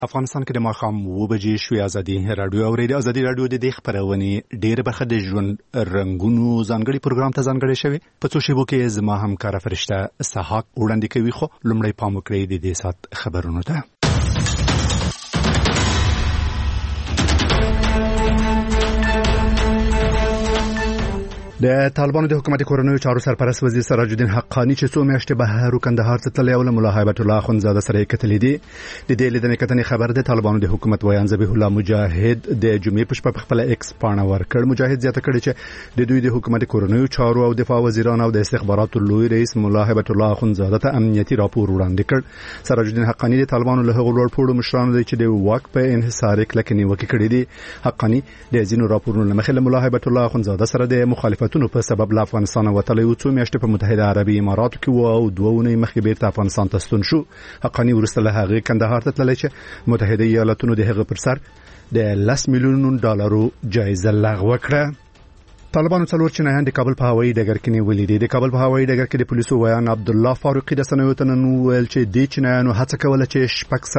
افغانستان کې د ماښام 7 بجې شوې ازادي رادیو اوریدي. ازادي رادیو د دې خبرونې ډېر برخه د ژوند رنگونو ځانګړي پروګرام ته ځانګړې شوی. په څو شیبو کې زما همکار فرشته سحاق وړاندې کوي، خو لومړی پام وکړئ د دې سات خبرونو ته. د طالبانو د حکومت کورنیو چارو سرپرست وزیر سراج الدین حقانی چې څو میاشتې بهر کندهار ته تللی او له ملا هیبت الله اخوندزاده سره کتلې دي. د دې لیدنې کتنې خبر د طالبانو د حکومت ویان ذبیح الله مجاهد د جمعې په شپه په خپل ایکس پاڼه ورکړ. مجاهد زیاته کړې چې د دوی د حکومت کورنیو چارو او دفاع وزیران او د استخباراتو لوی رئیس ملا هیبت الله اخوندزاده ته امنیتي راپور وړاندې کړ. سراج الدین حقانی د طالبانو له هغو لوړپوړو مشرانو دی چې د واک په انحصار کلکې نیوکې کړې دي. حقانی د ځینو راپورونو له مخې له ملا هیبت الله اخوندزاده سره د مخالفتونو په سبب افغانستان وتلی و، څو میاشتې په متحده عربي اماراتو کې و او 2 اونۍ مخکې بیرته افغانستان ته ستون شو. حقانی وروسته له هغې کندهار ته تللی چې متحده ایالاتونو د هغه پر سر د 10 میلیون ډالرو جایزه لغوه کړه. طالبانو څلور چینایان د کابل په هوایي ډګر کې نیولې دي. د کابل په هوایي ډګر کې د پولیسو ویان عبدالله فاروقي د سنوي تنن ویل چې د چینایانو هڅه کوله چې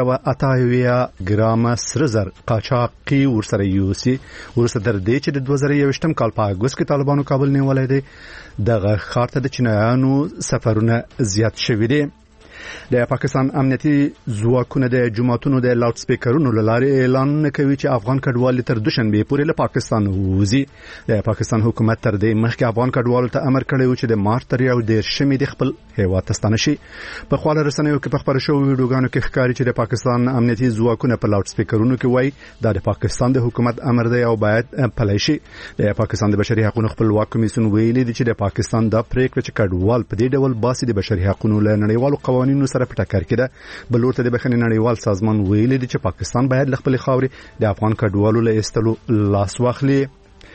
688 ګرام سره زر قاچاقي ورسره یوسي. ورسته تر دې چې د 2021 کال په اگست کې طالبانو کابل نیولې دي. دغه ښار ته د چینایانو سفرونه زیات شوي دي. د پاکستان امنیتي ځواکونه د جماعتونو د لاوډ سپیکرونو لاره اعلان کوي چې افغان کډوال تر دوشنبه پورې له پاکستان ووزي. د پاکستان حکومت تر دې مخکې افغان کډوالو ته امر کړی و چې د مارچ تر 11 د خپل هیواد ته ستانه شي. په خواله رسنیو کې په خبرو شوو ویډیوګانو کې ښکاري چې د پاکستان امنیتي ځواکونه په لاوډ سپیکرونو کې وایي دا د پاکستان د حکومت امر دی او باید پلی شي. د پاکستان د بشري حقوقو خپلواک کمیسیون ویلي دی چې د پاکستان د پریکړه چې کډوال په دې ډول باسي د بشري حقوقو له نړیوالو قوانینو سره په ټکر کې ده. بلور ته د بخښنې نړیوال سازمان ویلي دی چې پاکستان باید له خپل خاورې د افغان کډوالو له ایستلو لاس واخلي.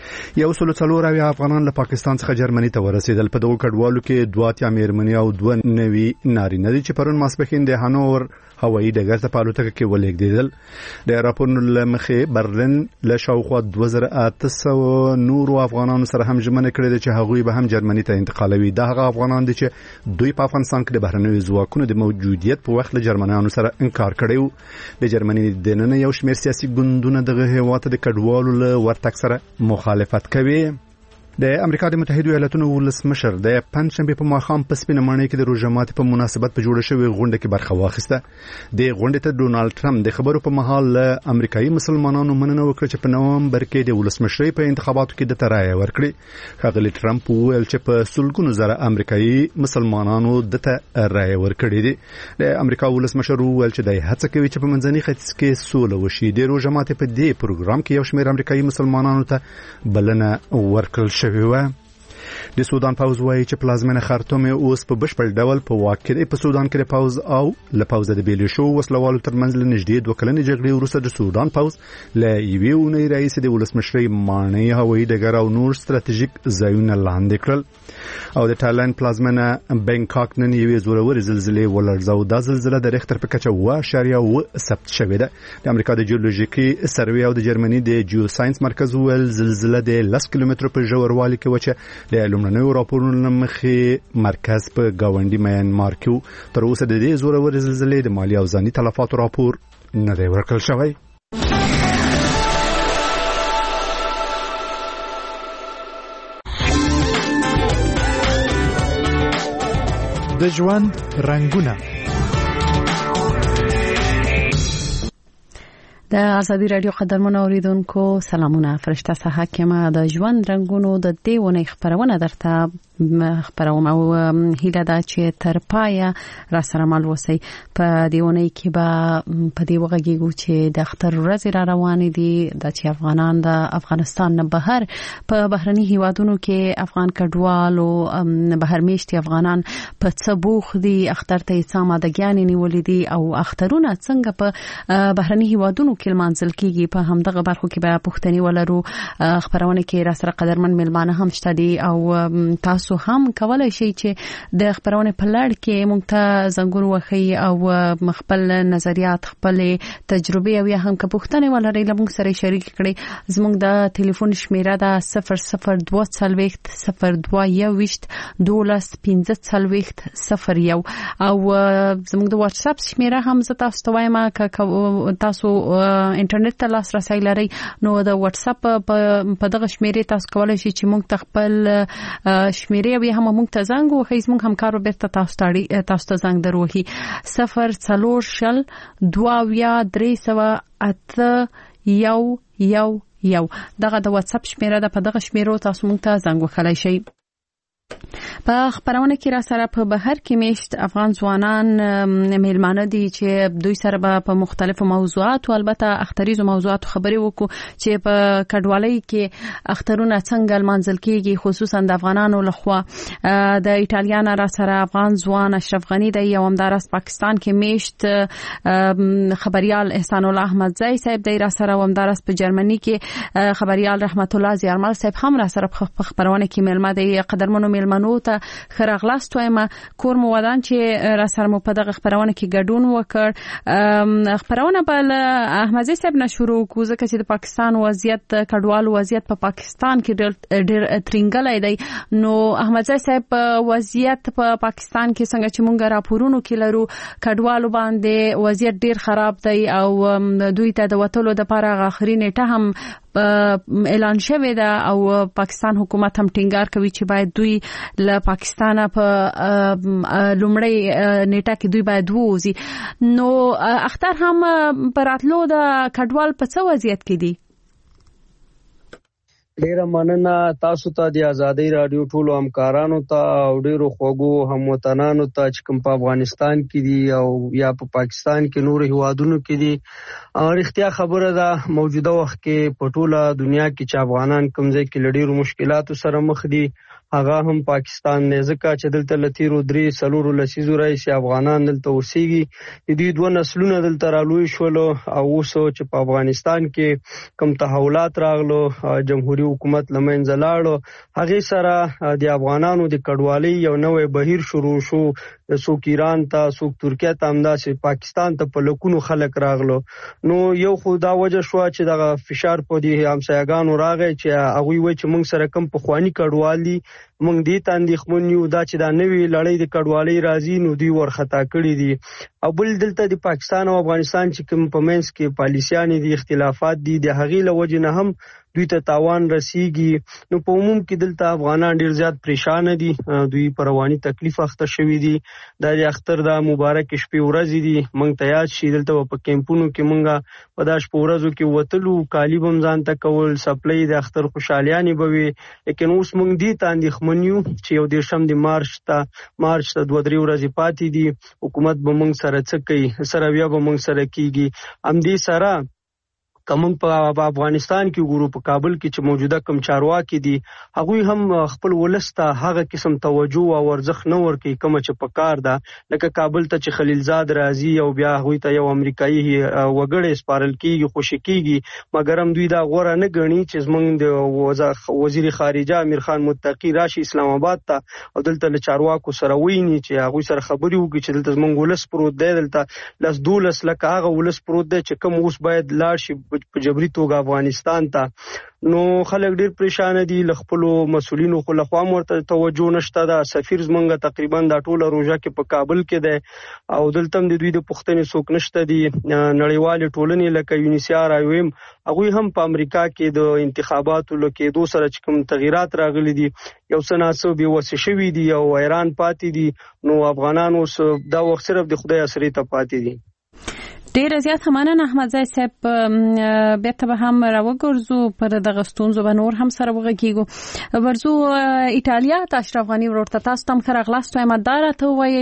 140 افغانان له پاکستان څخه جرمني ته ورسېدل. په دغو کډوالو کې 2 میرمنې او 2 نوي نارینه دي چې پرون ماسپښین د هانوور هوایي ډګر ته په الوتکه کې ولېږدېدل. د راپورونو له مخې برلین له شاوخوا 2800 نورو افغانانو سره هم ژمنه کړې ده چې هغوی به هم جرمني ته انتقالوي. دا هغه افغانان دي چې دوی په افغانستان کې د بهرنیو ځواکونو د موجودیت په وخت له جرمنیانو سره انکار کړی و. د جرمني دننه یو شمېر سیاسي ګوندونه دغه هیواد ته د کډوالو له ورتګ سره مخالفت کوي. د امریکا د متحده ایالاتونو ولسمشر د پنځشنبه په ماښام په سپینه ماڼۍ کې د روژه ماتي په مناسبت په جوړه شوې غونډه کې برخه واخیسته. د غونډې ته ډونالد ټرمپ د خبرو په مهال له امریکایي مسلمانانو مننه وکړه چې په نومبر کې د ولسمشرۍ په انتخاباتو کې د رایه ورکړي. ښاغلي ټرمپ وویل چې په سلګونو زره امریکایي مسلمانانو د رایه ورکړي دي. د امریکا ولسمشر وویل چې د هڅه کوي چې په منځني ختیځ کې سوله وشي. د روژه ماتي په دې پروګرام کې یو شمېر امریکایي مسلمانانو ته بلنه ورکړل شوې و. د سودان پوز وایي چې پلازمینه خرطوم اوس په بشپړ ډول په واک کې دی. په سودان کې د پوز او له پوز د بیل شو وسلوالو ترمنځ له نږدې 2 کلنې جګړې وروسته د سودان پوز له یوې اونۍ راهیسې د ولسمشرۍ ماڼۍ هوایي ډګر او نور ستراتیژیک ځایونه لاندې کړل. او د تایلند پلازمینه بنکاک نن یوې زورورې زلزلې ولړزاو. دا زلزله د ریختر په کچه 7.7 ثبت شوې ده. د امریکا د جیولوژیکي سروې او د جرمني د جیوساینس مرکز ویل زلزله د 10 کیلومترو په ژوروالي کې وچه د لومړنیو راپورونو مخې مرکز په گاونډي میانمار کې. تر اوسه د دې زورورې زلزلې د مالی او ځاني تلفاتو راپور نه دی ورکړل شوی. د ژوند رنگونه. د ازادي رادیو قدرمنو اوریدونکو سلامونه. فرشته سحاق یم. د ژوند رنگونو د دې ونې خبرونه درته خبروم او هیله ده چې تر پایه را سره مل وسی. په دې ونې کې به په دې وغږیږو چې د اختر ورځې را روانې دي د چې افغانان د افغانستان نه بهر په بهرني هیوادونو کې افغان کډوال او بهر میشتي افغانان په څه بوخ دي، اختر ته څه آمادګیانې نیولې دي او اخترونه څنګه په بهرني هیوادونو کې منځل کیږي. په همدغه برخو کې به پوښتنې ولرو. خبرونه کې را سره قدرمن میلمانه هم شته دي او تاسو هم کولای شئ چې د خبرونه په لړ کې موږ ته زنګون وخی او خپل نظریات، خپل تجربه او یا هم که پوښتنې ولرئ له موږ سره شریک کړئ. زموږ د ټلیفون شمیره ده 0022 0221 12 او زموږ د واتس اپ شمیره هم زه تاسو ته وایم که تاسو انټرنیټ ته لاسرسی لرئ نو د واتس اپ په دغه شمیره تاسو کولای شئ چې موږ ته خپل شمیره یا هم موږ ته زنګ ووهئ. زموږ همکارو بیرته تاسو ته زنګ دروهي 040230811 دغه د واتس اپ شمیره ده. په دغه شمیرو تاسو موږ ته زنګ وکړئ شئ. په خبرونه کې را سره په بهر کې میشت افغان ځوانان میلمانه دي چې دوی سره په مختلفو موضوعاتو، البته اختریزو موضوعاتو خبرې وکړو چې په کډوالۍ کې اخترونه څنګه لمانځل کیږي، خصوصا د افغانانو لخوا. د ایټالیا نه را سره افغان ځوان اشرف غنی دی او همدارس پاکستان کې میشت خبريال احسان الله احمدزی صاحب دی را سره، او همدارس په جرمني کې خبريال رحمت الله زیارمل صاحب هم را سره په خبرونه کې میلمه دی. قدرمنو میلمنو ته خراغلاست وایم. کور مو ودان چې را سره مو په دغه خبرونه کې ګډون وکړ. خبرونه بل احمدزی صاحب نشورو کو ځکه چې د پاکستان وضعیت، کډوالو وضعیت په پاکستان کې ډېر ترنګلای دی. نو احمدزی صاحب وضعیت په پاکستان کې څنګه چې مونږ راپورونو کې لرو کډوالو باندې وضعیت ډېر خراب دی او دوی ته د وټولو د لپاره اخري نیټه هم اعلان شوی ده او پاکستان حکومت هم ټینګار کوي چې باید دوی له پاکستانه په لومړی نیټه کې دوی باید ووزي. نو اختر هم پراتلو د کډوال په څه وضعیت کې دي؟ ډیره مننه تاسو ته د آزادۍ رادیو ټولو همکارانو ته او ډیرو خوږو هموطنانو ته چې کوم په افغانستان کې دي او یا په پاکستان کې نور هیوادونو کې دي. رښتیا خبره ده موجوده وخت کې په ټوله دنیا کې چې افغانان کوم ځای کې ډیرو مشکلاتو سره مخ دي، هغه هم پاکستان نه، ځکه چې دلته لتیرو 3 لسیزو راځي افغانان دلته اوسېږي. د دې دوه نسلونه دلته رالوي شول او اوس چې په افغانستان کې کوم تحولات راغلو، جمهوریت حکومت لمنځه لاړو، هغه سره د افغانانو د کډوالۍ یو نوې بهیر شروع شو. څوک ایران ته، څوک ترکیه ته، همداسې پاکستان ته په لکونو خلک راغلو. نو یو خو دا وجه شو چې دغه فشار په دې همسایګانو راغی چې هغوی وایي چې موږ سره کم پخواني کډوال دي، موږ دې ته اندېښمن یو دا چې دا نوې لړۍ د کډوالۍ راځي نو دوی ورخطا کړي دي. او بل دلته د پاکستان او افغانستان چې کوم په منځ کې پالیسیانې دي، اختلافات دي، د هغې له وجې نه هم دوی ته تاوان رسیږي. نو په عموم کې دلته افغانان ډیر زیات پریشان دي، دوی پر رواني تکلیف اخته شوي دي. د اختر د مبارک شپې ورځې دي، موږ ته یاد شي دلته په کیمپونو کې موږ په دا شپه ورځو کې وتلو، کالي به ځان ته کول، سپلۍ د اختر خوشالیانې به وي. لیکن اوس موږ دې ته اندېښمن یو چې 11 د مارچ ته 2-3 ورځې پاتې دي، حکومت به موږ سره څه کوي، سره بیا به موږ سره کیږي. همدې سره کوم په افغانستان کې ګورو، په کابل کې چې موجوده کوم چارواکي دي، هغوی هم خپل ولسته هغه قسم توجه او ارزښت نه ورکوي کوم چې په کار ده. لکه کابل ته چې خلیلزاد راځي او بیا هغوی ته یو امریکایي وګړی سپارل کیږي، خوشي کیږي، مګر هم دوی دا غوره نه ګڼي چې زموږ د وزیر خارجه امیر خان متقي راشي اسلام آباد ته او دلته له چارواکو سره ویني چې هغوی سره خبرې وکړي چې دلته زموږ ولس پروت دی، دلته 12 لکه هغه ولس پروت دی چې کوم اوس باید لاړ شي په جبري توګه افغانستان ته. نو خلک ډیر پریشان دي، له خپلو مسولینو خو لخوا ورته توجه نشته ده. سفیر زمونږ تقریبا دا ټوله روژه کې په کابل کې دی او دلته هم د دوی د پوښتنې څوک نشته دي. نړیوالې ټولنې لکه یونیسیار IOM هغوی هم په امریکا کې د انتخاباتو له کېدو سره چې کوم تغییرات راغلي دي یو څه ناڅه بېوسې شوي دي او حیران پاتې دي. نو افغانان اوس دا وخت صرف د خدای اسرې ته پاتې دي. ډیر زیات مننه احمدزی صاحب. بیرته به هم راوګرځو پر دغه ستونزو به نور هم سره وغږیږو. ورځو ایټالیا ته اشرف غنی ورته تاسو تم خراغلاست وایم دار ته وایي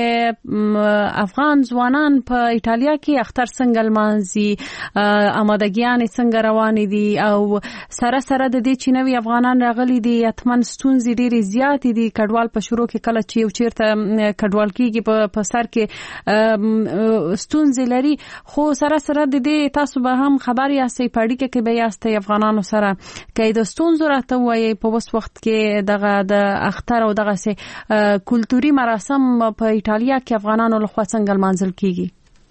چې افغان ځوانان په ایټالیا کې اختر څنګه لمانځي، آمادګیان څنګه روانې دي او سره سره د دې چې نوی افغانان راغلي دي اتمن ستونزې ډېرې زیاتې دي. کډوال په شروع کې کله چې یو چیرته کډوال کېږي په سر کې ستونزې لري، خو سره د دې تاسو به هم خبر یاستئ په اړیکه کې به یاستئ افغانانو سره کې د ستونزو راته وایي په اوس وخت کې دغه د اختر او دغه سه کلتوري مراسم په ایټالیا کې افغانانو لخوا څنګه لمانځل کیږي؟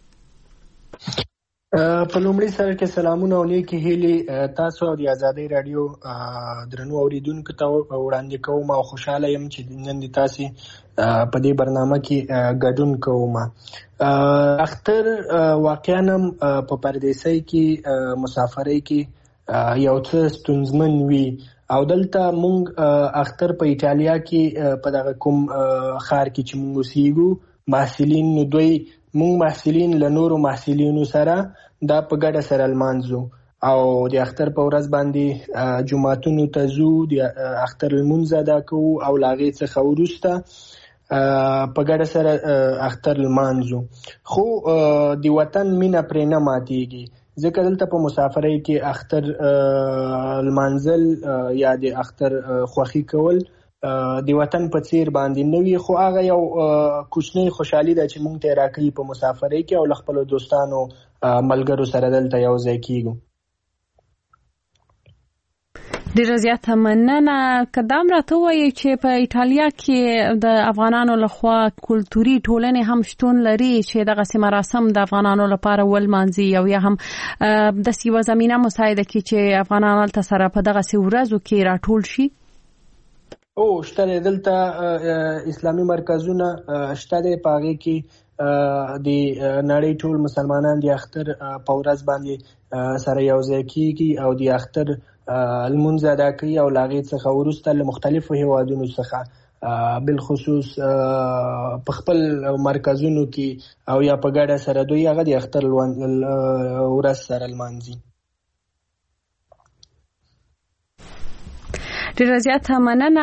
په لومړي سره کې سلامونه او نیکی هیلې تاسو او د ازادۍ رادیو درنو اوریدونکو ته وړاندې کوم او خوشاله یم چې نن د تاسو په دې برنامه کې ګډون کوم. اختر واقعا په پردیسۍ کې مسافرۍ کې یو څه ستونزمن وي او دلته مونږ اختر په ایټالیا کې په دغه کوم ښار کې چې مونږ اوسېږو محصلین نو دوی مونږ محصلین له نورو محصلینو سره دا په ګډه سره لمانځو او د اختر په ورځ باندې جمعتونو ته ځو د اختر لمونځ ادا کوو او له هغې څخه وروسته په ګډه سره اختر لمانځو. خو د وطن مینه پرې نه ماتېږي ځکه دلته په مسافرۍ کې اختر لمانځل یا د اختر خوښي کول د وطن په څیر باندې نوی خو هغه یو کوچنی خوشحالي ده چې مونږ ته راکړي په مسافرۍ کې او له خپلو دوستانو ملګرو سره دلته یو ځای کیږو. ډیره زیاته مننه. کدام راته وایي چې په ایټالیا کې د افغانانو لخوا کلتوري ټولنې هم شتون لري چې دغه مراسم د افغانانو لپاره ولمانځي او یا هم د یوه زمینه مساعده کړي چې افغانان هلته سره په دغه ورځو کې راټول شي؟ شته دلته اسلامي مرکزونه شته دی په هغې کې د نړۍ ټول مسلمانان د اختر په ورځ باندې سره یو ځای کېږي او د اختر لمونځ ادا کوي او له هغې څخه وروسته له مختلفو هیوادونو څخه بالخصوص په خپل مرکزونو کې او یا په ګډه سره دوی هغه د اختر ورځ سره لمانځي. ډیره زیاته مننه.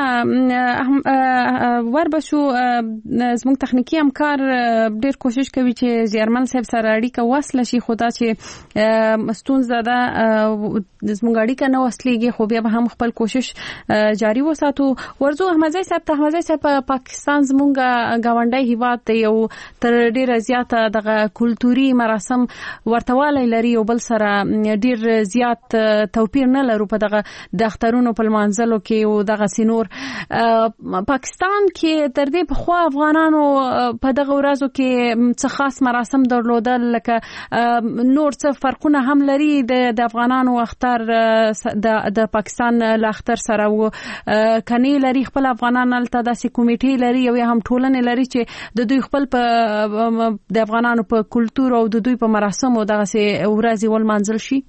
وربشو زموږ تخنیکی همکار ډیر کوشش کوي چې زیارمل صاحب سره اړیکه وصل شي خو دا چې ستونزه ده زموږ اړیکه نه وصلېږي خو بیا به هم خپل کوشش جاری وساتو. ورځو احمدزی صاحب په پاکستان زموږ ګاونډی هیواد دی او تر ډیره زیاته دغه کلتوري مراسم ورتوالی لري او بل سره ډیر زیات توپیر نه لرو په دغه د اخترونو په لمانځلو کې او دغه سينور. پاکستان کې تر دې په خوا افغانانو په دغه ورځو کې څه خاص مراسم درلودل لکه نور څه فرقونه هم لري د افغانانو اختر د پاکستان له اختر سره او کني لري خپل افغانان هلته داسې کمیټې لري او هم ټولنې لري چې د دوی خپل د افغانانو په کلتور او د دوی په مراسمو دغه ورځې ولمانځل شي؟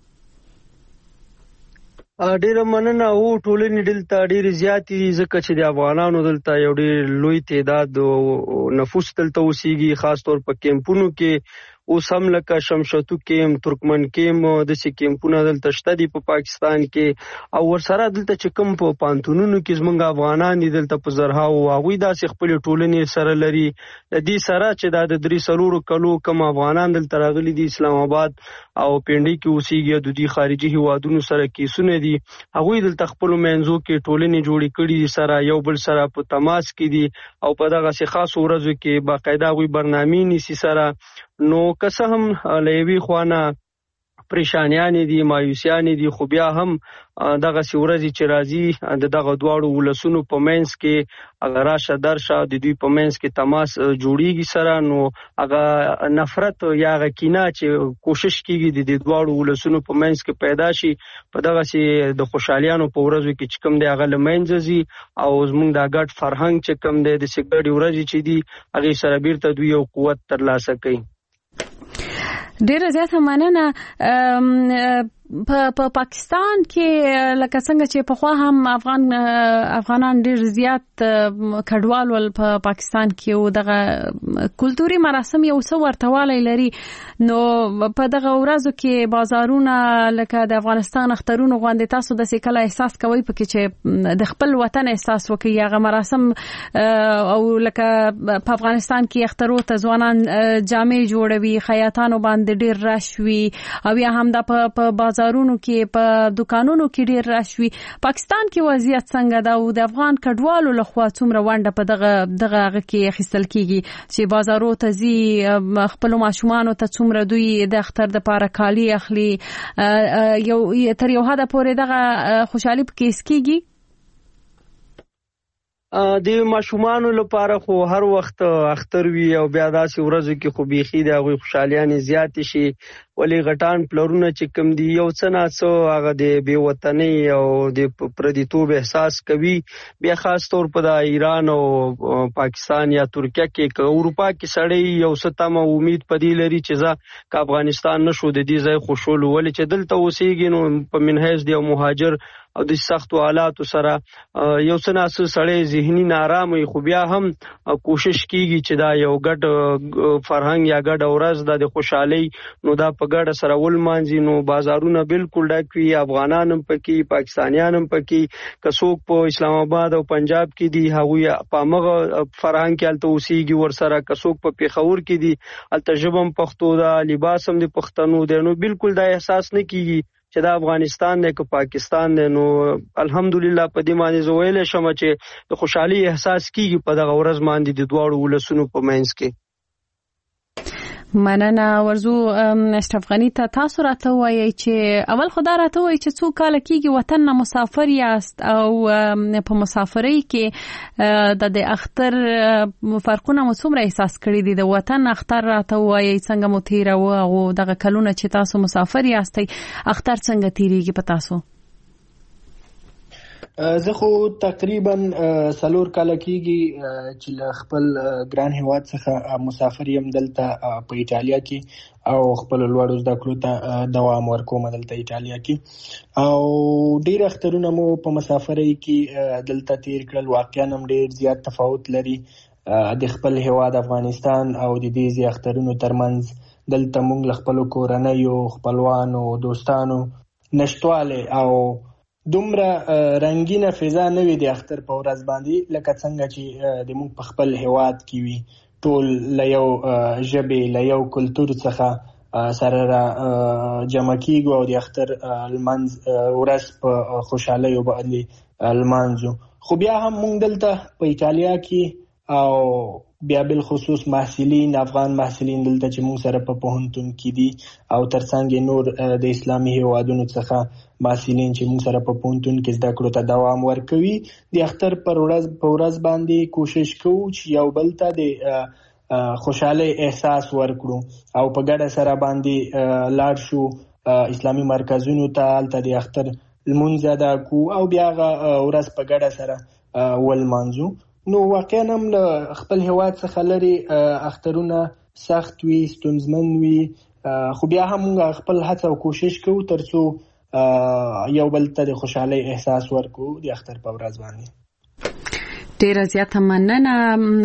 ډیره مننه. او ټولنې دلته ډیره زیاتې دي ځکه چې د افغانانو دلته یو ډیر لوی تعداد نفوس دلته اوسېږي خاص طور په کیمپونو کې اوس هم لکه شمشتو کیم ترکمن کیم د سی کیمپونه دلته شته دي په پاکستان کې او ورسره دلته چې کوم په پانتونونو کې زمونږ افغانان دي دلته په زرهاو هغوی داسې خپل ټولنې سره لري. د دې سره چې دا د 3 کلو کم افغانان دلته راغلي دي اسلام آباد او پنډي کې اوسېږي د دوی خارجي هیوادونو سره کیسونه دي هغوی دلته خپل منځو کې ټولنې جوړې کړي دي سره یو بل سره په تماس کې دي او په دغه خاص ورځو کې باقاعده هغوی برنامې نیسي سره. نو که څه هم له یوې خوا نه پریشانیانې دي مایوسیانې دي خو بیا هم دغسې ورځې چې راځي د دغه دواړو ولسونو په منځ کې هغه راشه درشه د دوی په منځ کې تماس جوړیږي سره نو هغه نفرت یا هغه کینه چې کوشش کیږي د دې دواړو ولسونو په منځ کې پیدا شي په دغسې د خوشحالیانو په ورځو کې چې کوم دی هغه له منځه ځي او زموږ دا ګډ فرهنګ چې کوم دی داسې ګډې ورځې چې دي هغې سره بیرته دوی یو قوت ترلاسه کوي. ډیره زیاته مننه. په پاکستان کې لکه څنګه چې په خوا هم افغانان ډیر زیات کډوال ول په پاکستان کې او دغه کلتوري مراسم یو څه ورتوالی لري نو په دغه ورځو کې بازارونه لکه د افغانستان اخترونو غوندې تاسو داسې کله احساس کوئ پکې چې د خپل وطن احساس وکړي هغه مراسم او لکه په افغانستان کې اخترو ته ځوانان جامې جوړوي خیاطانو باندې ډیر رش وي او یا هم د په بازار بازارونو کې په دکانونو کې ډیر راشوي. پاکستان کې وضعیت څنګه ده او د افغان کډوالو لخوا څومره ونډه په دغه کې اخیستل کیږي چې بازارو ته ځي خپل ماشومان ته څومره دوی د اختر د پاره کالی اخلي یو تر یو حد پورې دغه خوشحالي په کیس کیږي؟ د ماشومان لپاره خو هر وخت اختر وی او بیا داسې ورځو کې خو بيخي د هغه خوشحاليانه زیات شي ولی غټان پلرونه چې کم دی یو څه نه څو هغه د بی وطني او د پردیتوب احساس کوي بیا خاص طور په د ایران او پاکستان یا ترکیه کې اروپا کې سړی یو څه تمه امید پدې لري چې ځکه افغانستان نشو د دې ځای خوشحال ولی چې دلته اوسېږي نو په منهج دی مهاجر او د سختو حالاتو سره یو څه ناسو سړی ذهني نارامه خو بیا هم کوشش کیږي چې دا یو ګډ فرهنګ یا ګډ ورځ د خوشحالي نو دا په ګډه سره ولمانځي نو بازارونه بالکل ډک وي افغانان هم پکې پاکستانیان هم پکې کڅوک په اسلام آباد او پنجاب کې دي هغه په مغه فرهنګ کې الته اوسېږي ور سره کڅوک په پیښور کې دي الته ژبم پښتو دا لباس هم د پښتنو دی نو بالکل دا احساس نه کیږي چې دا افغانستان دی که پاکستان دی نو الحمدلله په دې باندې زه ویلی شم چې د خوشحالي احساس کیږي په دغه ورځ باندې د دواړو ولسونو په منځ کې. مننه ورزو اشرف غنی ته تاسو راته وایي چې اول خدای راته وایي چې څو کال کېږي وطن نه مسافر یاست او په مسافرۍ کې د اختر فرقونه مو څومره احساس کړی دي د وطن اختر راته وایي څنګه مو تیروه او دغه کلونه چې تاسو مسافر یاستئ اختر څنګه تیریږي په تاسو؟ زه خو تقریبا 4 کال کېږي چې له خپل ګران هیواد څخه مسافر یم دلته په ایټالیا کې او خپل لوړو زده کړو ته دوام ورکوم دلته ایټالیا کې او ډیر اخترونه مو په مسافرۍ کې دلته تیر کړل واقعا هم ډیر زیات تفاوت لري د خپل هیواد افغانستان او د دې اخترونو ترمنځ دلته موږ له خپل کورنیو خپلوانو دوستانو نشټواله او دومره رنگینه فضا نه وي د اختر په ورځ باندې لکه څنګه چې د موږ په خپل هیواد کې وي ټول له یو ژبې له یو کلتور څخه سره را جمع کیږو او د اختر لمانځ ورځ په خوشحالۍ باندې لمانځو. خو بیا هم موږ دلته په ایټالیا کې او بیا بل خصوص محصلین افغان محصلین دلته چې موږ سره په پوهنتون کې دي او ترڅنګ نور د اسلامي هیوادونو څخه محصلین چې موږ سره په پوهنتون کې زده کړو ته دوام ورکوي د اختر پر ورځ باندې کوشش کوو چې یو بل ته د خوشحالۍ احساس ورکړو او په ګډه سره باندې لاړ شو اسلامي مرکزونو ته هلته د اختر لمونځ ادا کوو او بیا هغه ورځ په ګډه سره ولمانځو. نو واقعا هم له خپل هیواد څخه لري اخترونه سخت وي ستونزمن وي خو بیا هم موږ خپل هڅه او کوشش کوو ترڅو یو بل ته د خوشحالۍ احساس ورکو د اختر په ورځ باندې. ډیره زیاته مننه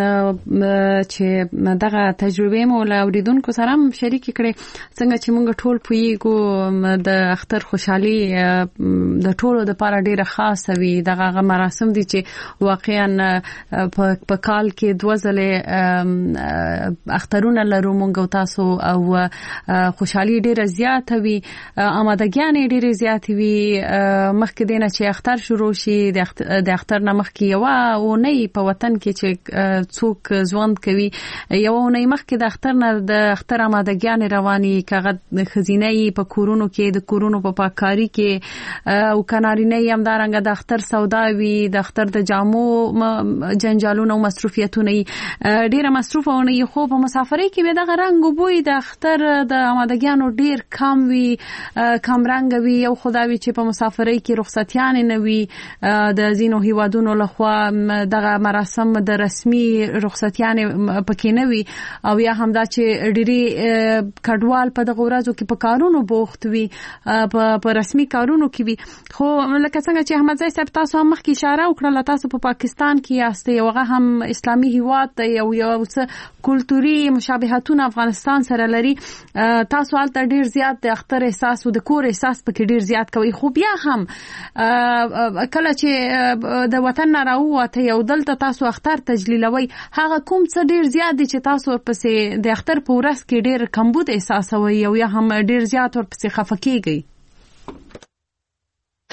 چې دغه تجربه مو له اوریدونکو سره هم شریک کړئ څنګه چې موږ ټول پوهیږو د اختر خوشحالي د ټولو لپاره ډیره خاصه وي دغه مراسم دي چې واقعا په کال کې 2 ځله اخترونه لرو موږ تاسو او خوشحالي ډیره زیاته وي آمادګیان ډیره زیات وي مخکې دینه چې اختر شروع شي د اختر نه مخکې یو نه په وطن کې چې څوک ژوند کوي یو نه مخکې د اختر نه د اختر آمادګیان رواني کاغذ خزینه په کورونو کې د کورونو په پاککاری کې او کنارینه هم دارنګ د اختر سودا وی د اختر د جامو جنجالونه او مصروفیتونه ډیره مصروفونه خو په مسافرۍ کې به د رنگ او بوی د اختر د آمادګیانو ډیر کم وی کم رنگ وی او خدای چې په مسافرۍ کې رخصتیان نه وی د زینو هیوادونو لخوا دغه مراسم د رسمي رخصتیان پکې نه وي او یا هم دا چې ډېری کډوال په دغه ورځو کې په کارونو بوخت وي په رسمي کارونو کې وي خو لکه څنګه چې احمد زئی صاحب تاسو هم مخکې اشاره وکړه تاسو په پاکستان کې یاستئ او هغه هم اسلامي هیواد دی یو څه کلتوري مشابهتونه افغانستان سره لري تاسو هلته ډېر زیات د اختر احساس او د کور احساس پکې ډېر زیات کوي خو بیا هم کله چې د وطن نه راووته یو دلته تاسو اختر تجلیلوي هغه کوم څه ډیر زیات دي چې تاسو ورپسې د اختر په ورځ کې ډیر کمبود احساسوي او یا هم ډیر زیات ورپسې خفه کیږي؟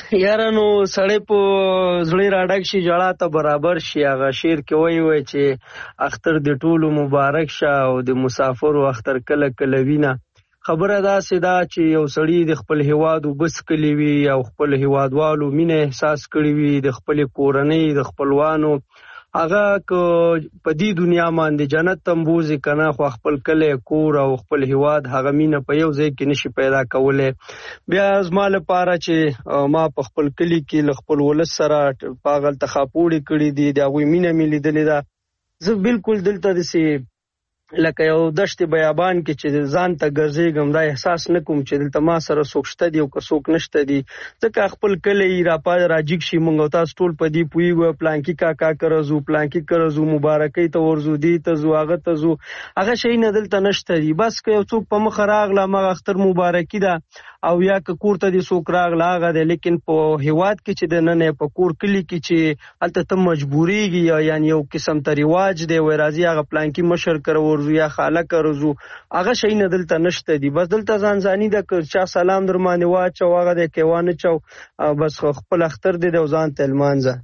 یاره نو سړی په زړه راډک شي جړه ته برابر شي. هغه شعر کې وایي چې اختر د ټولو مبارک شه او د مسافرو اختر کله کله وینه. خبره داسې ده چې یو سړی د خپل هیواد وبس کلی وي او خپل هیوادوالو مینه احساس کړی وي د خپل کورنۍ د خپلوانو، هغه که په دې دنیا باندې جنت تمبوزي کنه خو خپل کلی کور او خپل هیواد هغه مینه په یو ځای کې نشي پیدا کولی. بیا زما لپاره چې ما په خپل کلی کې له خپل ولس سره پاغل تخاپوړي کړي دي، د هغوی مینه مې لیدلې ده. زه بالکل دلته داسې لکه یو دشت بیابان کې چې ځان ته ګرځېږم دا احساس نه کوم چې دلته ما سره څوک شته دي او که څوک نشته دي. ځکه خپل کلی راجیګ شي موږ او تاسو ټول په دې پوهېږو پلانکي کاکا کره ځو پلانکي کره ځو مبارکۍ ته ورځو دې ته ځو هغه ته ځو، هغه شی نه دلته نشته دي. بس که یو څوک په مخه راغله همغه اختر مبارکي ده او یا که کور ته دې څوک راغله هغه دی. لیکن په هیواد کې چې دننه په کور کلي کې چې هلته ته مجبورېږي یعنې یو قسم ته رواج دی وایي راځي هغه پلانکي مشر کره ورځو یا خاله کره ځو، هغه شی نه دلته نشته دي. بس دلته ځانځاني ده که چا سلام در باندې واچو هغه دی که وانه چو بس خپل اختر دی او ځان ته لمانځه.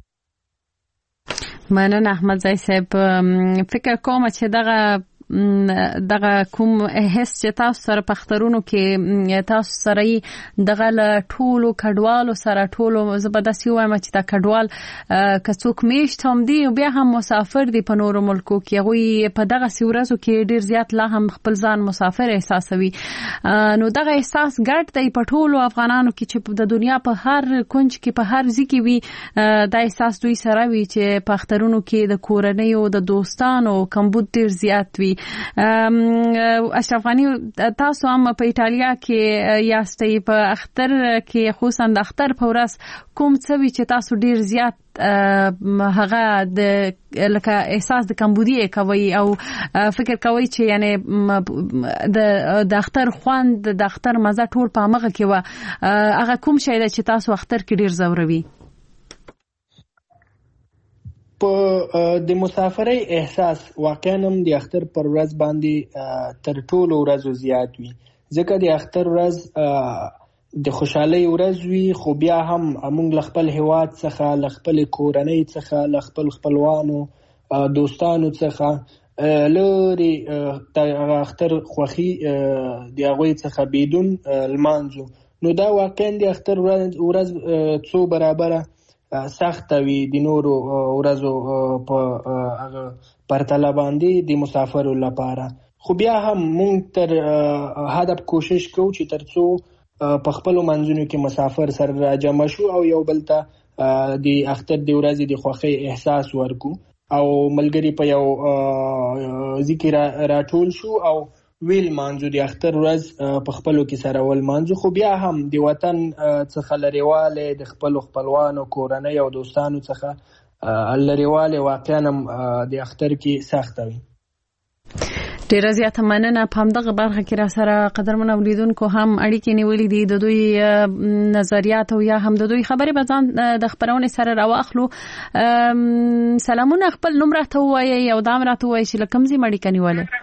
مننه احمدزی صاحب. فکر کوم چې دغه کوم حس چې تاسو سره په اخترونو کې تاسو سره دغه ټولو کډوالو سره ټولو زبردستي وایم چې دا کډوال که څوک میشت هم دي بیا هم مسافر دي په نورو ملکو کې، هغوی په دغه ورځو کې ډیر زیات لا هم خپل ځان مسافر احساسوي. نو دغه احساس ګډ دی په ټولو افغانانو کې چې د دنیا په هر کونج کې په هر ځای کې وي دا احساس دوی سره وي چې په اخترونو کې د کورنۍ او د دوستانو کمبود ډیر زیات وي. اشرف غنی تاسو هم په ایټالیا کې یاستئ، په اختر کې خصوصا د اختر په ورځ کوم څه وي چې تاسو ډیر زیات هغه د لکه احساس د کمبودی کوي او فکر کوي چې یعنی د اختر خوند د اختر مزه ټول په هغه کې و، هغه کوم شی دی چې تاسو اختر کې ډیر زوروي؟ په د مسافرۍ احساس واقعا هم د اختر پر ورځ باندې تر ټولو ورځو زیات وي، ځکه د اختر ورځ د خوشحالۍ ورځ وي، خو بیا هم موږ له خپل هیواد څخه له خپل کورنۍ څخه له خپل خپلوانو دوستانو څخه لري د اختر خوښي د هغوی څخه بدون لمانځو. نو دا واقعا د اختر ورځ څو برابره سخت وي د نورو ورځو په هغه پرتله باندې د مسافرو لپاره. خو بیا هم موږ تر هدف کوشش کوو چې تر څو په خپلو منځونو کې مسافر سره راجمع شو او یو بل ته د اختر د ورځې د خوښۍ احساس ورکو او ملګري په یو ذکر راټول شو او ویل مانځو د اختر ورځ په خپلو کې سره ول مانځو. خو بیا هم د وطن څخه لرېوالی د خپلو خپلوانو کورنۍ او دوستانو څخه لرېوالی واقعا هم د اختر کې سخته وي. ډیره زیاته مننه. په همدغه برخه کې را سره قدرمن اوریدونکو هم اړیکې نیولې دي، د دوی نظریات او یا هم د دوی خبرې به ځان د خبرونې سره راواخلو. سلامونه، خپل نوم راته ووایئ او دا هم راته ووایئ چې له کوم ځای اړیکه نیولې؟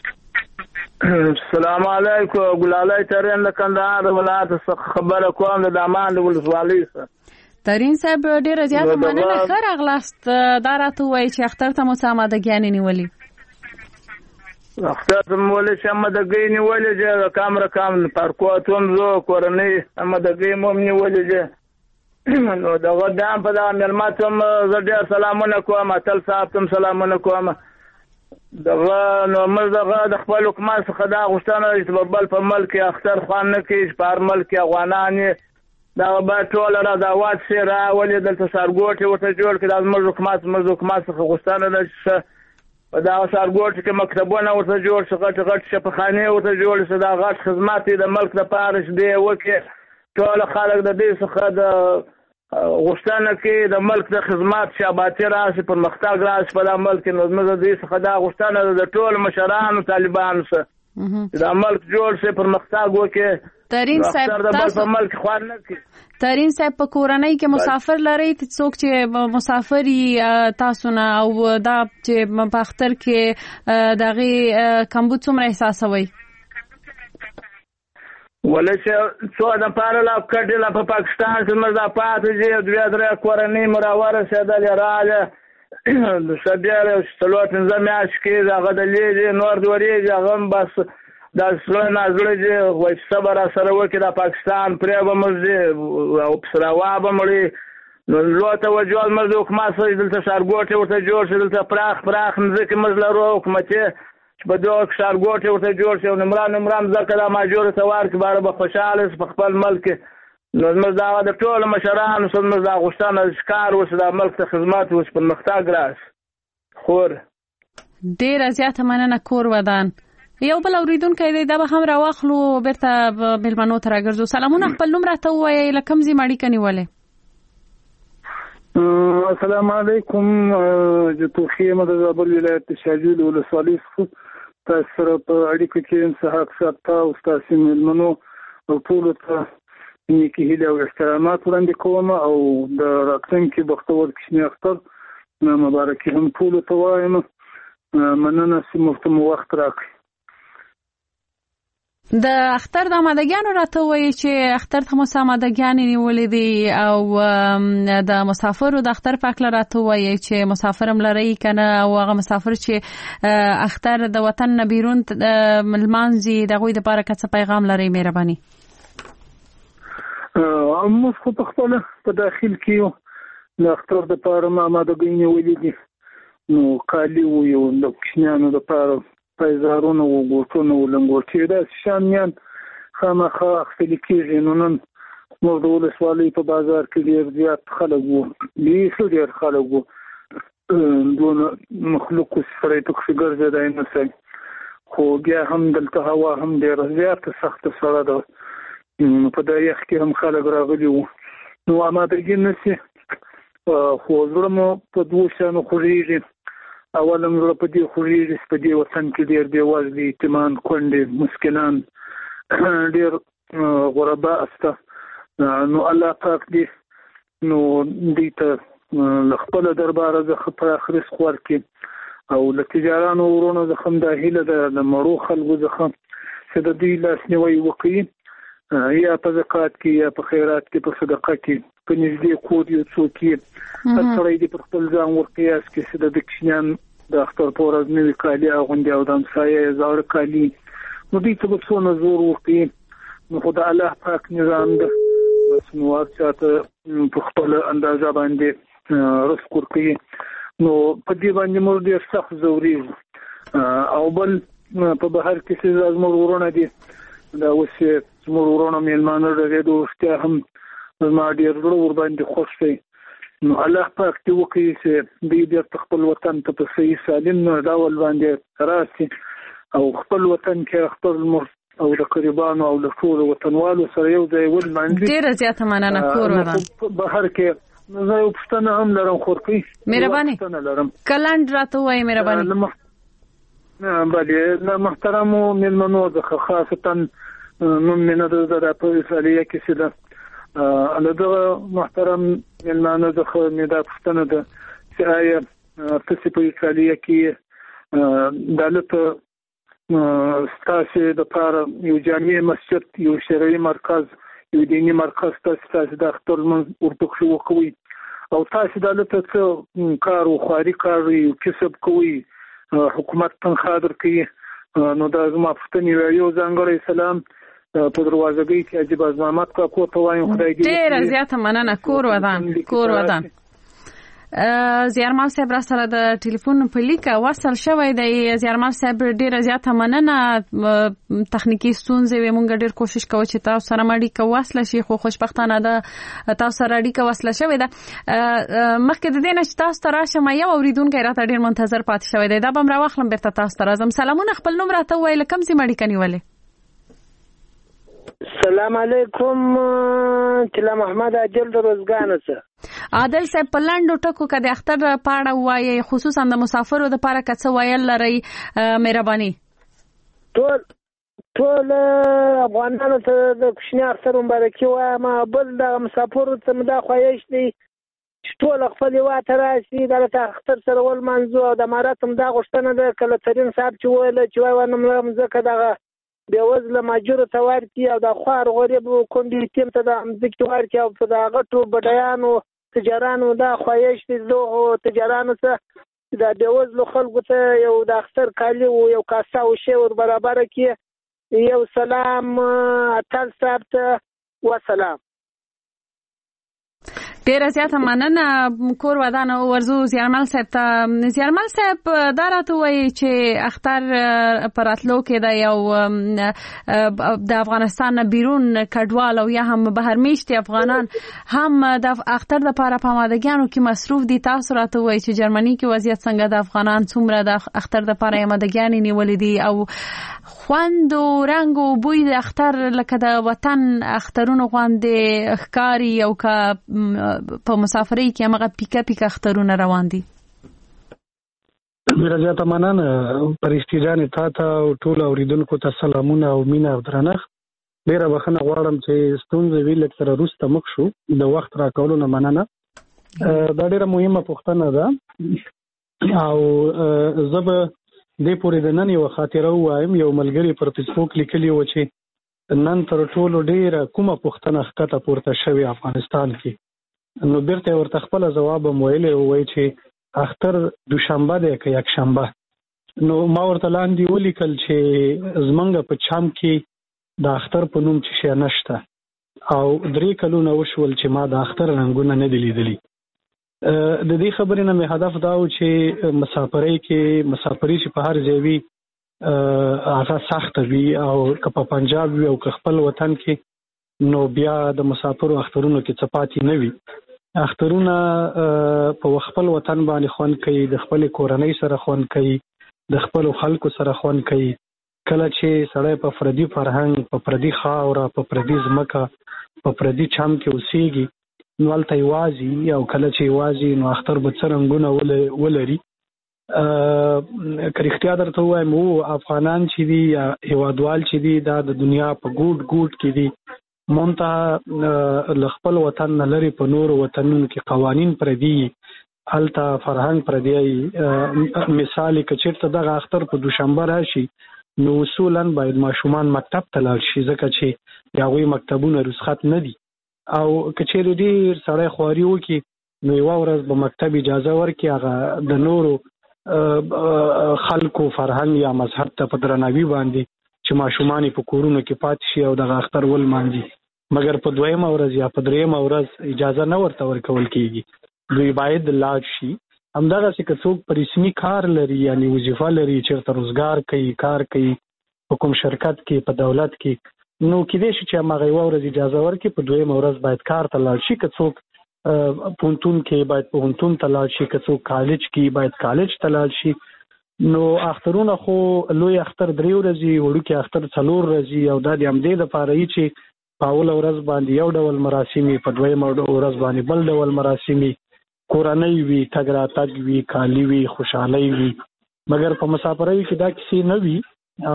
السلام علیکم. ګلالۍ ترین د کندهار ولایت څخه خبره کوم د دامان د ولسوالۍ څخه. ترین صاحب ډیره زیاته مننه، ښه راغلاست. دا راته ووایئ چې اختر ته مو څه آمادګیانې نیولې؟ اختر ته مو ولې چې آمادګۍ نیولې چې کام رقم پارکوت هم زه کورنۍ آمادګۍ مو هم نیولې چې نو دغه دام په دغه مېلمه ته هم زه ډېر سلامونه کوم، اتل صاحب ته هم سلامونه کوم. دغه نو موږ دغه د خپل حکومت څخه دا غوښتنه چې په بل په ملک کې اختر خوند نه کوي چې په هر ملک کې افغانان یې دغه باید ټوله رضاوت شي راولي دلته ښارګوټ ورته جوړ کړي. دا زموږ حکومت څخه غوښتنه ده چې په دغه ښارګوټ کې مکتبونه ورته جوړ شي، غټ غټ شفاخانې ورته جوړ شي، دا غټ خدمات د ملک لپاره چې دی وکړي. ټول خلک د دې څخه د غوښتنه کې د ملک د خدمات شاباتي راشي، پرمختګ راشي په دا ملک. نو زموږ د دې څخه دا غوښتنه ده د ټولو مشرانو طالبانو څخه چې دا ملک جوړ شي، پرمختګ وکړي. ترین صاحب تاسو په ملک خوان نه کوي. ترین صاحب په کورنۍ کې مسافر لرئ؟ څوک چې مسافري تاسو نه او دا چې په اختر کې دغه کمبود څومره احساسوي؟ ولې څو د پاره لا کډې لا په پاکستان کې مزه پاتې دي 2-3 کورنۍ مراوره سیدل رااله د سبیاره څلور پنځه میاشتې کې هغه د لیدې نور دوریږي هغه بس دا سلوه نازله دي وایي صبر سره وکړي د پاکستان پرې به موږ دي او پسراوا به مړي نو لوته وجوال موږ د حکومت سره دلته ښارګوټې ورته جوړ شي دلته پراخ مځکې موږ لرو حکومتي چې په دغه ښارګوټې ورته جوړ شي او نمران ځکه دا ماجور ته ورکړي باره به خوشحاله شي په خپل ملک نو زموږ دغه د ټولو مشرانو سره زموږ دا غوښتنه چې کار وشي دا ملک ته خدمت وشي پرمختګ راشي خور ډېره زیاته مننه کور ودان یو بل اوریدونکی دی دا به هم راواخلو بیرته مېلمنو ته راګرځو سلامونه خپل نوم راته ووایئ له کوم ځای مو اړیکه نیولې السلام علیکم زه توخی یم د زابل ولایت د شاجویل ولسوالۍ څخه تاسو سره په اړیکه کې یم سهاک صاحب ته او ستاسو مېلمنو او ټولو ته نیکې هیلې او احترامات وړاندې کوم او د راتلونکي بختور کوچني اختر مبارکي هم ټولو ته وایم مننه چې موږ ته وخت راکړئ د اختر د آمادګیانو راته وایي چې اختر ته مو څه آمادګیانې نیولې دي او د مسافرو د اختر په هکله راته وایي چې مسافر هم لرئ که نه او هغه مسافر چې اختر د وطن نه بیرون لمانځي د هغوی دپاره که څه پیغام لرئ مهرباني موږ خو په خپله په داخل کې یو د اختر دپاره مو آمادګۍ نیولې دي نو کالي وو د کوچنیانو دپاره پایزارونه و ګوټونه و لنګوټې داسې شیان خامخا اخیستل کېږي نو نن زموږ د ولسوالۍ په بازار کې ډېر زیات خلک وو بیخي ډېر خلک وو دونه مخلوقو سره یې پکښې ګرځېدی نه شي خو بیا هم دلته هوا هم ډېره زیاته سخته سړه ده په دا یخ کې هم خلک راغلي وو نو آمادګي نه شي خو زړه مو په دوو شیانو خوږېږي اول هم زړه په دې خوږېږي چې په دې وطن کې ډېر بېوزلي یتیمان کونډې مسکینان ډېر غربا استه نو الله پاک دې نو دوی ته له خپله درباره څخه پراخ رزق ورکړي او له تجارانو ورونو څخه هم دا هیله ده د مړو خلکو څخه چې د دوی لاسنیوی وکړي یا په زکات کې یا په خیرات کې په صدقه کې په نږدې کور یو څوک یې هر سړی دې پر خپل ځان ورقیاس کې چې د کوچنیان د اختر په ورځ نوي کالي اغوندي او د همسایه یې زاړه کالي نو دوی ته به څونه زور وکړي نو خو د الله پاک نظام ده بس نو هر چا ته په خپله اندازه باندې رزق ورکوي نو په دې باندې موږ ډېر سخت ځورېږو او بل په بهر کې چې زموږ ورونه دي دا اوس یې زموږ ورونه میلمانه ډېرېدو رښتیا هم زما ډېر زړه ورباندې خوښ دی نو الله پاک دې وکړي چې دوی بېرته خپل وطن ته په صحیح سالم ډول باندې راشي او خپل وطن کې خپل او د قریبانو او له ټولو وطنوالو سره یو ځای ولمانځي ډېره زیاته مننه کور ودان بهر کې زه یو پوښتنه هم لرم خورکۍ مهرباني کلنډ راته ووایئ مهرباني بله له محترمو مېلمنو څخه خاصتا نوم مې نه ده د په ایټالیا کې چې ده له دغه محترم مېلمانو څخه مې دا پوښتنه ده چې آیا تاسې په ایټالیا کې دلته ستاسې دپاره یو جامع مسجد یو شرعي مرکز یو دیني مرکز تاسې د اختر لمونځ ورپکښې وکوئ او تاسې دلته څه کار و خواري کار یو کسب کوئ حکومت تنخواه درکوي نو دا زما پوښتنې یو ځانګړی سلام په دروازګۍ کې عجیب از محمد کاکو ته وایم خدای دې ډېره زیاته مننه کور ودان زیارمل صاحب را سره د ټلیفون په لیکه وصل شوی دی زیارمل صاحب ډېره زیاته مننه تخنیکی ستونزې وې مونږ ډېر کوشش کوو چې تاسو سره اړیکه وصله شي خو خوشبختانه ده تاسو سره اړیکه وصله شوې ده مخکې د دې نه چې تاسو ته راشم یو اورېدونکی راته ډېر منتظر پاتې شوی دی دا به هم راواخلم بېرته تاسو ته راځم سلامونه خپل نوم راته ووایئ له کوم ځای مو اړیکه نیولې سلام علیکم طلا محمد عادل د روزګان څخه عادل صاحب په لنډو ټکو کې د اختر په اړه وایي خصوصا د مسافرو لپاره که څه ویل لرئ مهرباني ټول افغانانو ته د کوچني اختر مبارکي وایم بل د مسافرو ته مې دا خواهش دی چې ټول خپل هېواد ته راشي دلته اختر سره ولمانځو او د امارت هم دا غوښتنه ده که له ترین صاحب چې ویله چې وایي ځکه دغه بېوزله ماجرو ته ورکړي او د خوار غریب کونډې تیم ته د مځکې ورکړي او په د غټو بډایانو تجارانو دا خواهش دی دغو تجارانو ته د بېوزلو خلکو ته یو د اختر کالي او یو کاسه او شی ور برابره کړي. یو سلام اتل صاحب ته وسلام. ډیره زیاته مننه کور ودان او ورزو زیارمل صاحب ته. زیارمل صاحب دا راته وایي چې اختر پر اتلو کې دا یو د افغانستان بیرون کډوال او یا هم بهر میشتي افغانان هم د اختر لپاره په آمادګیانو کې مصروف دي. تاسو راته وایي چې جرمني کې وضعیت څنګه د افغانان څومره د اختر لپاره آمادګیان نیولې دي او خوند او رنگ او بوی د اختر لکه د وطن اخترونو غوندې ښکاري او که په مسافرۍ کې هغه پیکا اخترونه روان دي. ډیره زیاته مننه پرشتي جانې تا او ټول اوریدونکو ته سلامونه او مینه او درنښت. ډیره بخښنه غواړم چې ستونزې وی لږ سره وروسته مخ شو. د وخت راکولو نه مننه. دا ډیره مهمه پوښتنه ده او زه به دې پورې د نن یو خاطره ووایم. یو ملګري پر فیسبوک لیکلی و چې نن تر ټولو ډیره کومه پوښتنه ښکته پورته شوې افغانستان کې. نو بیرته ورته خپل جواب ویلی وای چې اختر دوشنبه دی که یک شنبه. نو ما ورته لاندې ولیکل چې زمونږ په چم کې د اختر په نوم چې شی نشته او 3 کلونه وشول چې ما د اختر رنګونه نه دي لیدلي. د دې خبرې نه مې هدف دا و چې مسافرۍ کې مسافري چې په هر ځای وي هغه سخته وي او که په پنجاب وي او که خپل وطن کې نو بیا د مسافرو اخترونو کې څه پاتې نه وي. اخترونه په خپل وطن باندې خوند کوي، د خپل کورنۍ سره خوند کوي، د خپل خلکو سره خوند کوي. کله چې سړی په فردي فرهنګ، په فردي خاوره، په فردي ځمکه، په فردي چم کې اوسېږي نو هلته یوازې او کله چې یوازې نو اختر به څه رنګونه ولري. که رښتیا درته ووایم افغانان چې دي یا هیوادوال چې دي دا د دنیا په ګوټ ګوټ کې دي. مونته له خپل وطن نه لري په نورو وطنونو کې قوانین پردي، هلته فرهنګ پردی. مثال که چېرته دغه اختر په دوشنبه راشي نو اصولا باید ماشومان مکتب ته لاړ شي ځکه چې د هغوی مکتبونه رخصت نه دي. او که چېرې ډېر سړی خواري وکړي نو یوه ورځ به مکتب اجازه ورکړي هغه د نورو خلکو فرهنګ یا مذهب ته په درناوي باندې چې ماشومان په کورونو کې پاتې شي او دغه اختر ولمانځي. مګر په 2مه ورځ یا په 3مه ورځ اجازه نه ورته ورکول کېږي. دوی باید لاړ شي. همدغسې که څوک په رسمي کار لري یعنې وظیفه لري، چېرته روزګار کوي، کار کوي په کوم شرکت کې، په دولت کې، نو کېدای شي چې هماغه یوه ورځ اجازه ورکړي، په 2مه ورځ باید کار ته لاړ شي. که څوک پوهنتون کې باید پوهنتون ته لاړ شي، که څوک کالج کې باید کالج ته لاړ شي. نو اخترونه خو لوی اختر 3 ورځې، وړوکی اختر 4 ورځې او دا د همدې دپاره وي چې په اوله ورځ باندې یو ډول مراسم وي، په 2مه ورځ باندې بل ډول مراسم وي، کورنۍ وي، تګ راتګ وي، کالي وي، خوشحالۍ وي. مګر په مسافرۍ کې دا کیسې نه وي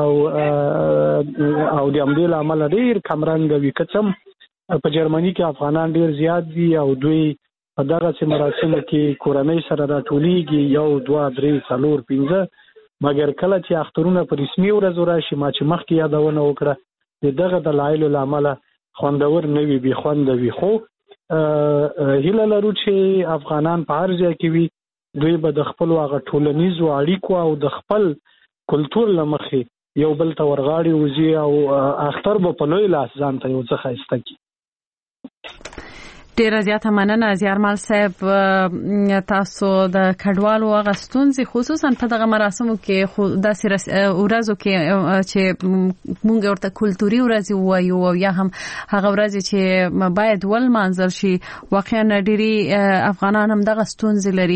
او د همدې له امله ډېر کمرنګه وي. که څه په جرمني کې افغانان ډېر زیات دي او دوی په دغسې مراسمو کې کورنۍ سره راټولېږي 1 2 3 4 5. مګر کله چې اخترونه په رسمي ورځو راشي، ما چې مخکې یادونه وکړه، د دغه دلایلو له امله خوندور نه وي، بې خونده وي. خو هیله لرو چې افغانان په هر ځای کې وي دوی به د خپلو هغه ټولنیزو اړیکو او د خپل کلتور له مخې یو بل ته ورغاړي وځي او اختر به په لوی لاس ځان ته یو څه ښایسته کړي. ډیره زیاته مننه زیارمل صاحب. تاسو د کډوالو هغه ستونزې خصوصا په دغه مراسمو کې داسې ورځو کې چې مونږ ورته کلتوري ورځې وایو او یا هم هغه ورځې چې باید ولمانځل شي، واقعا ډېری افغانان هم دغه ستونزې لري.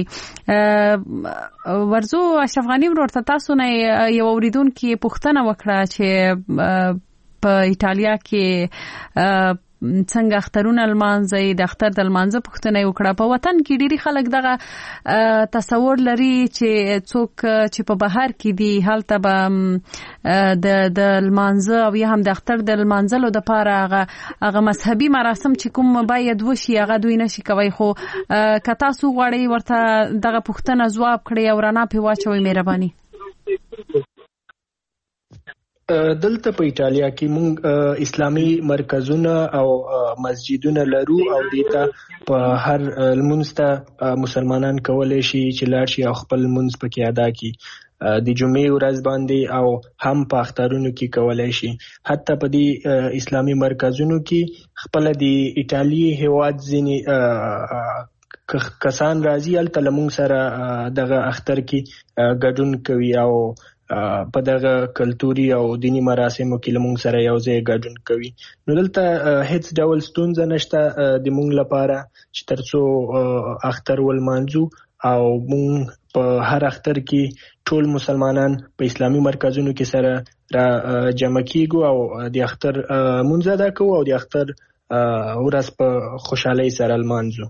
ورزو اشرف غنی ورته تاسو نه یو اوریدونکي پوښتنه وکړه چې په ایټالیا کې څنګه اخترونه لمانځي، د اختر د لمانځه پوښتنه وکړه. په وطن کې ډېری خلک دغه تصور لري چې څوک چې په بهر کې دي هلته به د لمانځه او یا هم د اختر د لمانځلو دپاره هغه مذهبي مراسم چې کوم باید وشي هغه دوی نشي کوي. خو که تاسو غواړئ ورته دغه پوښتنه ځواب کړئ او رڼا پرې واچوئ، مهرباني. دلته په ایټالیا کې موږ اسلامي مرکزونه او مسجدونه لرو او دیتا په هر لمونځ ته مسلمانان کولای شي چې لاړ شي او خپل لمونځ پکې ادا کړي د جمعې ورځ باندې او هم په اخترونو کې کولای شي. حتی په دې اسلامي مرکزونو کې خپل د ایټالیا هیواد ځینې کسان راځي الته لمونږ سره دغه اختر کې ګډون کوي او په دغه کلتوري او دینی مراسمو کې لمونږ سره یو ځای ګډون کوي. نو دلته هیڅ ډول ستونزه نشته د مونږ لپاره چې ترڅو اختر ولمانځو او مونږ په هر اختر کې ټول مسلمانان په اسلامي مرکزونو کې سره را جمع کیږو او د اختر مونځ ادا کوو او د اختر ورځ په خوشحالۍ سره لمانځو.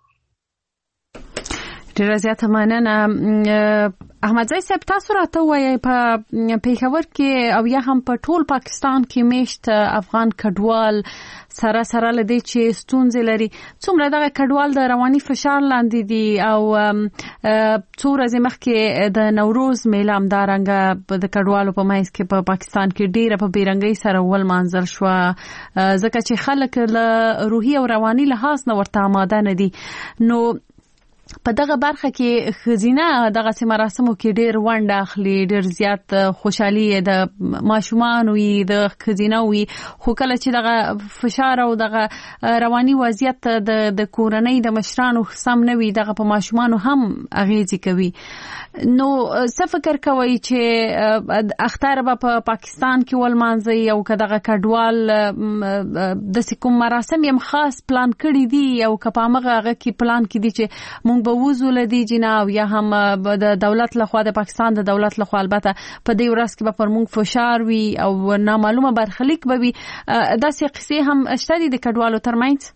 ډیره زیاته مننه. احمدزی صاحب تاسو راته وایي په پیښور کې او یا هم په ټول پاکستان کې میشت افغان کډوال سره لدی چې ستونزې لري څومره دغه کډوال د رواني فشار لاندې دي او څو ورځې مخکې د نوروز میله همدارنګه د کډوالو په منځ کې په پاکستان کې ډیره په بیرنګۍ سره ولمانځل شوه ځکه چې خلک له روحي او رواني لحاظ نه ورته آماده نه دي. نو په دغه برخه کې خزینه دغه مراسمو کې ډیر ونډه اخلي ډیر زیات خوشحالي د ماشومان وي د خزینه وي خو کله چې دغه فشار او دغه رواني وضعیت د کورنۍ د مشرانو سم نه وي دغه په ماشومانو هم اغیزه کوي. نو څه فکر کوي چې اختر په پاکستان کې ولمانځي او کداغه کډوال د کوم مراسم یم خاص پلان کړی دي او کپامغه کې پلان کړي دي چې مونږ به وزو لدی جناب یا هم د دولت لخوا د پاکستان د دولت لخوا البته په دې ورځ کې به پر مونږ فشار وي او نامعلومه برخلیک به وي داسې قصې هم شته دي د کډوالو ترمنځ.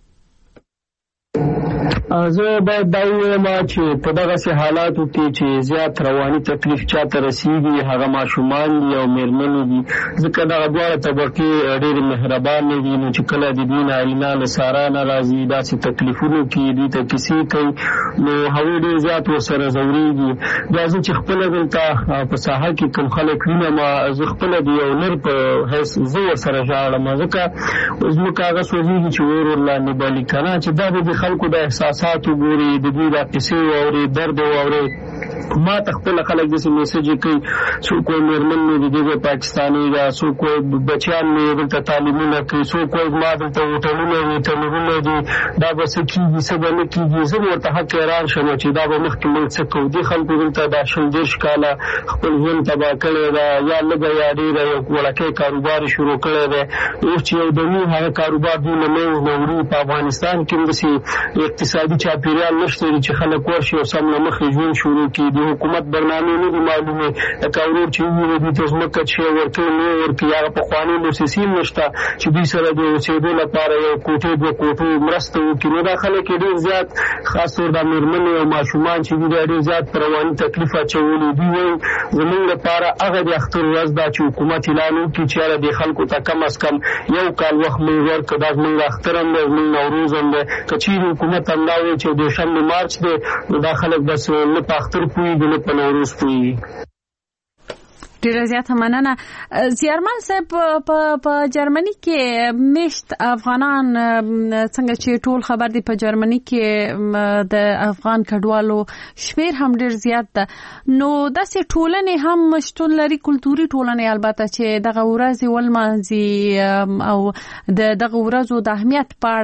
زه باید دا ووایم چې په دغسې حالاتو کې چې زیات رواني تکلیف چاته رسیږي هغه ماشومان دي او میرمنې دي ځکه دغه دواړه طبقې ډېرې مهربانې دي نو چې کله د دوی نارینه له سارا نه راځي داسې تکلیفونو کې دوی ته کیسې کوي نو هغوی ډېر زیات ورسره ځورېږي. بیا زه چې خپله دلته په ساحه کې کوم خلک وینم زه خپله د یو نر په حیث زه ورسره ژاړم ځکه زموږ هغه سوځېږي چې اور ورلاندې بلي که نه چې دا به د خلکو د احساسات وګوري د دوی دا کیسې واوري درد واوري. ما ته خپل خلک داسې میسج کوي څوک وایي میرمن مې د دې پاکستاني ده څوک وایي بچیان مې دلته تعلیمونه کوي څوک وایي ما دلته هوټلونه وي تنورونه دي دا به څه کېږي څه به نه کېږي. زه به ورته حق حیران شم چې دا به مخکې موږ څه کوو. دې خلکو دلته دا 30 کاله خپل ژوند تباه کړی ده یا لږه یا ډېره یو وړکی کاروبار شروع کړی دی اوس چې یو دمي هغه کاروبار دوی له منځ نه وړي. په افغانستان کې هم داسې اقتصادي چاپېریال نشته چې خلک ورشي او سم له مخې ژوند شروع کړي. د حکومت برنامې نه دي معلومې لکه ورور چې وویل دوی ته ځمکه چې ورکوي نه ورکوي هغه پخوانۍ موسسې هم نشته چې دوی سره د اوسېدو لپاره یو کوټې 2 کوټو مرسته وکړي. نو دا خلک یې ډېر زیات خاص طور دا مېرمنې او ماشومان چې دي دا ډېر زیات په رواني تکلیف اچولي. دوی وایي زموږ لپاره هغه د اختر ورځ ده چې حکومت اعلان وکړي چې یاره دې خلکو ته کم از کم یو کال وخت موږ ورکړو دا زموږ اختر هم دی زموږ نوروز هم دی. که چیرې حکومت همدا وایي چې 2 مارچ دی نو دا خلک بس نه په اختر پوهېږي نه په نوروز پوهېږي. ډیره زیاته مننه. زیارمل صاحب په جرمني کې میشت افغانان څنګه چې ټول خبر دي په جرمني کې د افغان کډوالو شمیر هم ډیر زیات ده نو داسې ټولنې هم شتون لري کلتوري ټولنې البته چې دغه ورځ ولمانځي او دغه ورځو د اهمیت په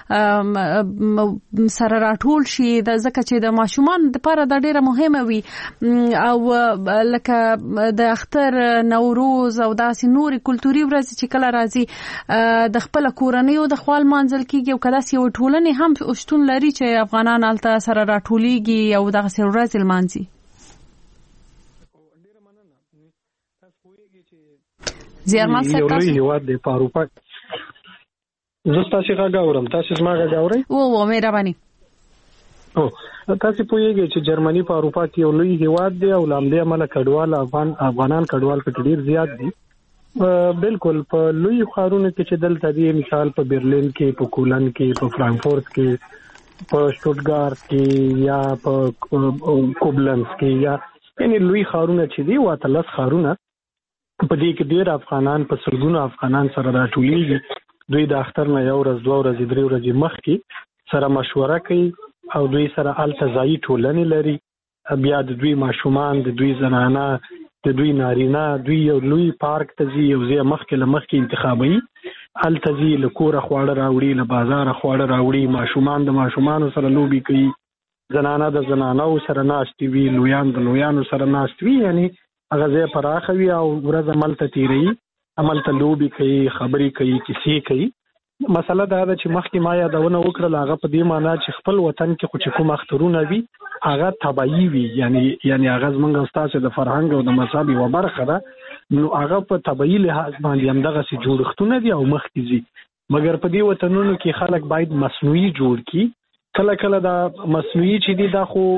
اړه سره راټول شي ځکه چې د ماشومان لپاره دا ډیره مهمه وي او لکه د اختر نوروز او داسې نوري کلتوري ورځې چې کله راځي د خپل کورنۍ او د خپل منځل کېږي او کله یو ټولنې هم شتون لري چې افغانان الته سره راټولېږي او دغه ورځې لمانځي. زیارمل صاحب تاسو یو هیواد دی په اروپا زه تاسو غږ اورم تاسو زما غږ اورئ او مهرباني تاسو پوهیږئ چې جرمني په اروپا کې یو لوی هیواد دی او لامدې عمله کډوال افغانان کډوال په ډیر زیات دي. بالکل په لوی ښارونو کې چې دلته دی مثال په برلین کې په کولن کې په فرانکفورت کې په شټوټګارت کې یا په کوبلنس کې یا یعنی لوی ښارونه چې دی واته لس ښارونه په دې کې ډېر افغانان په سلګونو افغانان سره راټولېږي. دوی د اختر نه 1 ورځ 2 ورځې 3 ورځې مخکې سره مشوره کوي او دوی سره التزائی ټولنې لري. بیا د دوی ماشومان، د دوی زنانه، د دوی نارینه، دوی یو لوی پارک ته ځي، یو ځای مخکې انتخابوي، هلته ځي، له کوره خواړه راوړي، له بازاره خواړه راوړي، ماشومان د ماشومانو سره لوبي کوي، زنانه د زنانو سره ناستې وي، لویان د لویانو سره ناست وي. یعنی هغه ځای پراخه وي او ورځ هملته تېروي، هملته لوبي کوي، خبرې کوي، کیسې کوي. مسله دا ده چې مخکې ما یادونه وکړل، هغه په دې معنا چې خپل وطن کې خو چې کوم اخترونه وي هغه طبیعي وي، یعنی هغه زموږ او ستاسو د فرهنګ او د مذهب یوه برخه ده، نو هغه په طبیعي لحاظ باندې همدغسې جوړښتونه دي او مخکې ځي. مګر په دې وطنونو کې خلک باید مصنوعي جوړ کړي. کله دا مصنوعي چې دي دا خو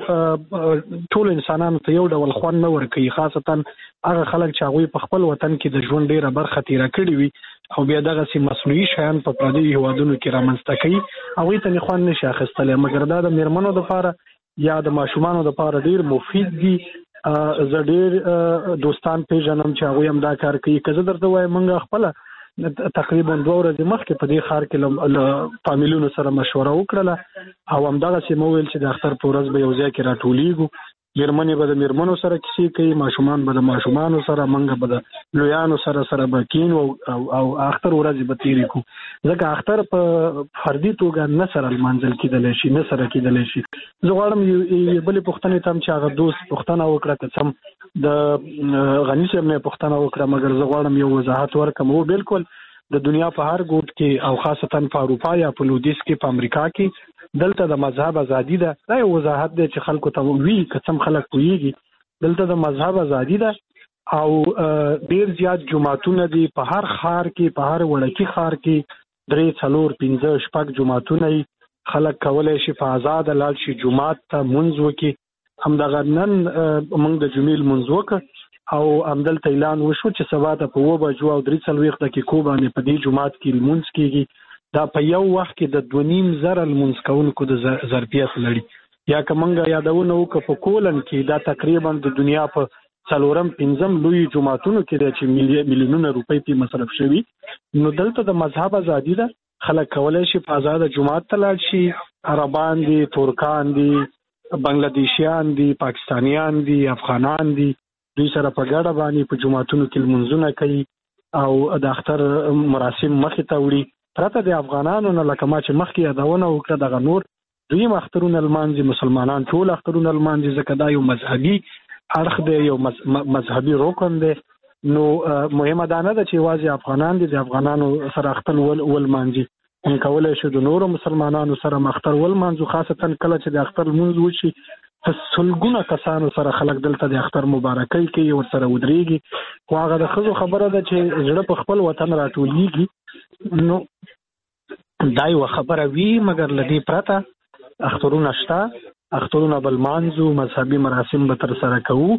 ټول انسانانو ته یو ډول خوند نه ورکوي، خاصتا هغه خلک چې هغوی په خپل وطن کې د ژوند ډېره برخه تېره کړې وي او بیا دغسې مصنوعي شیان په پردیو هېوادونو کې رامنځته کوي، هغوی ته یې خوند نشي اخیستلی. مګر دا د مېرمنو دپاره یا د ماشومانو دپاره ډېر مفید دي. زه ډېر دوستان پیژنم چې هغوی هم دا کار کوي. که زه درته وایم موږ خپله تقریبا 2 ورځې مخکې په دې ښار کې له فامیلونو سره مشوره وکړله او همدغسې مو ویل چې د اختر په ورځ به یو ځای کې راټولېږو، مېرمنې به د مېرمنو سره کیسې کوي، ماشومان به د ماشومانو سره، موږ به د لویانو سره به کینو او اختر ورځې به تېرې کړو. ځکه اختر په فردي توګه نه سره لمانځل کېدلی شي، نه سره کېدلی شي. زه غواړم یوې بلې پوښتنې ته هم چې هغه دوست پوښتنه وکړه، که څه هم د غني صاحب نه یې پوښتنه وکړه، مګر زه غواړم یو وضاحت ورکړم. او بالکل د دنیا په هر ګوټ کې او خاصتا په اروپا یا په لویدیځ کې، په امریکا کې دلته د مذهب ازادي ده. دا یو وضاحت دی چې خلکو ته وي، که څه خلک پوهېږي، دلته د مذهب ازادي ده او ډېر زیات جوماتونه دي په هر ښار کې، په هر وړکي ښار کې 3 4 5 6 جوماتونه وي. خلک کولی شي په آزاده لاړ شي جومات ته لمونځ وکړي. همدغه نن موږ د جمعې لمونځ وکړ او همدلته اعلان وشو چې سبا ته په 7 بجو او 43 دقیقو باندې په دې جومات کې لمونځ کېږي. دا په یو وخت کې د 2.5 لمونځ کوونکو د ظرفیت لري. یا که موږ یادونه وکړو په کولن کې دا تقریبا د دنیا په 4-5 لوی جوماتونو کې دی چې میلیونونه روپۍ پې مصرف شوي. نو دلته د مذهب ازادي ده، خلک کولی شي په آزاده جومات ته لاړ شي. عربان دي، ترکان دي، بنگلادیشیان دي، پاکستانیان دي، افغانان دي، دوی سره په ګډه باندې په جوماتونو کې لمونځونه کوي او د اختر مراسم مخې ته وړي. پرته د افغانانو نه، لکه ما چې مخکې یادونه وکړه، دغه نور دوی اخترونه لمانځي، مسلمانان ټول اخترونه لمانځي، ځکه دا یو مذهبي اړخ دی، یو مذهبي رکن دی. نو مهمه دا نه ده چې یوازې افغانان دي د افغانانو سره اختر ولمانځي، موږ کولی شو د نورو مسلمانانو سره اختر ولمانځو، خاصتا کله چې د اختر لمونځ وشي په سلګونه کسانو سره خلک دلته د اختر مبارکۍ کوي، ورسره ودرېږي. خو هغه د ښځو خبره ده چې زړه په خپل وطن راټولېږي، نو دا یوه خبره وي. مګر له دې پرته اخترونه شته، اخترونه به لمانځو، مذهبي مراسم به ترسره کوو.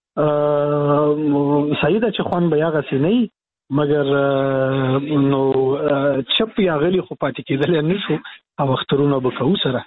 صحیح ده چې خوند به هغسې نه وي، مګر نو چپ یا غلي خو پاتې کېدلی نه شو او اخترونه به کوو سره.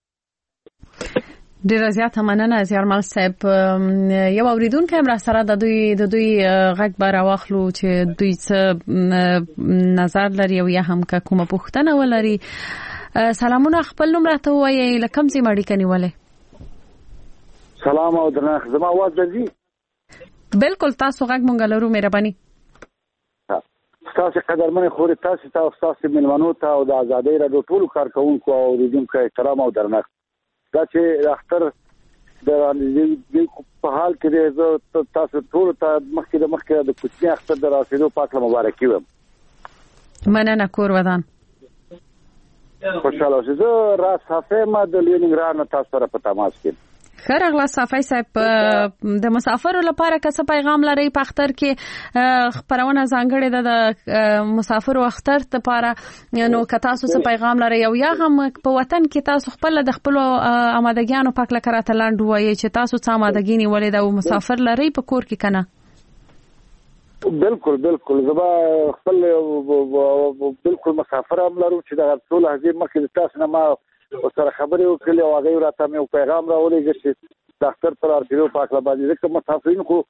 ډیره زیاته مننه زیارمل صاحب. یو اوریدونکی هم را سره د دوی غږ به راواخلو چې دوی څه نظر لري او یا هم که کومه پوښتنه ولري. سلامونه، خپل نوم راته ووایئ، له کوم ځای مو اړیکه نیولې؟ سلام او درنښت. زما اواز درځي؟ بالکل، تاسو غږ مونږ لرو، مهرباني. ستاسو قدرمنې خورې تاسو ته او ستاسو مېلمنو ته او د ازادۍ راډیو ټولو کارکوونکو او اورېدونکو احترام او درنښت. دا چې اختر د په حال کې دی، زه تاسو ټولو ته مخکې د کوچني اختر د راسېدو پاک مبارکي وایم. مننه، کور ودان. خوشحاله اوسئ. زه راز صافی یم د لینینګراد نه تاسو سره په تماس کې. ښه راغلاست صافی صاحب. د مسافرو لپاره که څه پیغام لرئ په اختر کې؟ خپرونه ځانګړې ده د مسافرو اختر لپاره، نو که تاسو څه پیغام لرئ او یا هم په وطن کې تاسو خپل د خپلو آمادګیانو په هکله که راته لنډ ووایئ چې تاسو څه آمادګي نیولې ده او مسافر لرئ په کور کې که نه؟ بالکل زما خپل بالکل مسافر هم لرو چې دغه ټول هغې مخکې د تاسو نه ما ورسره خبرې وکړلې او هغوی راته مې یو پیغام راولېږه چې د اختر پر رارسېدو په هکله باندې، ځکه مسافرین خو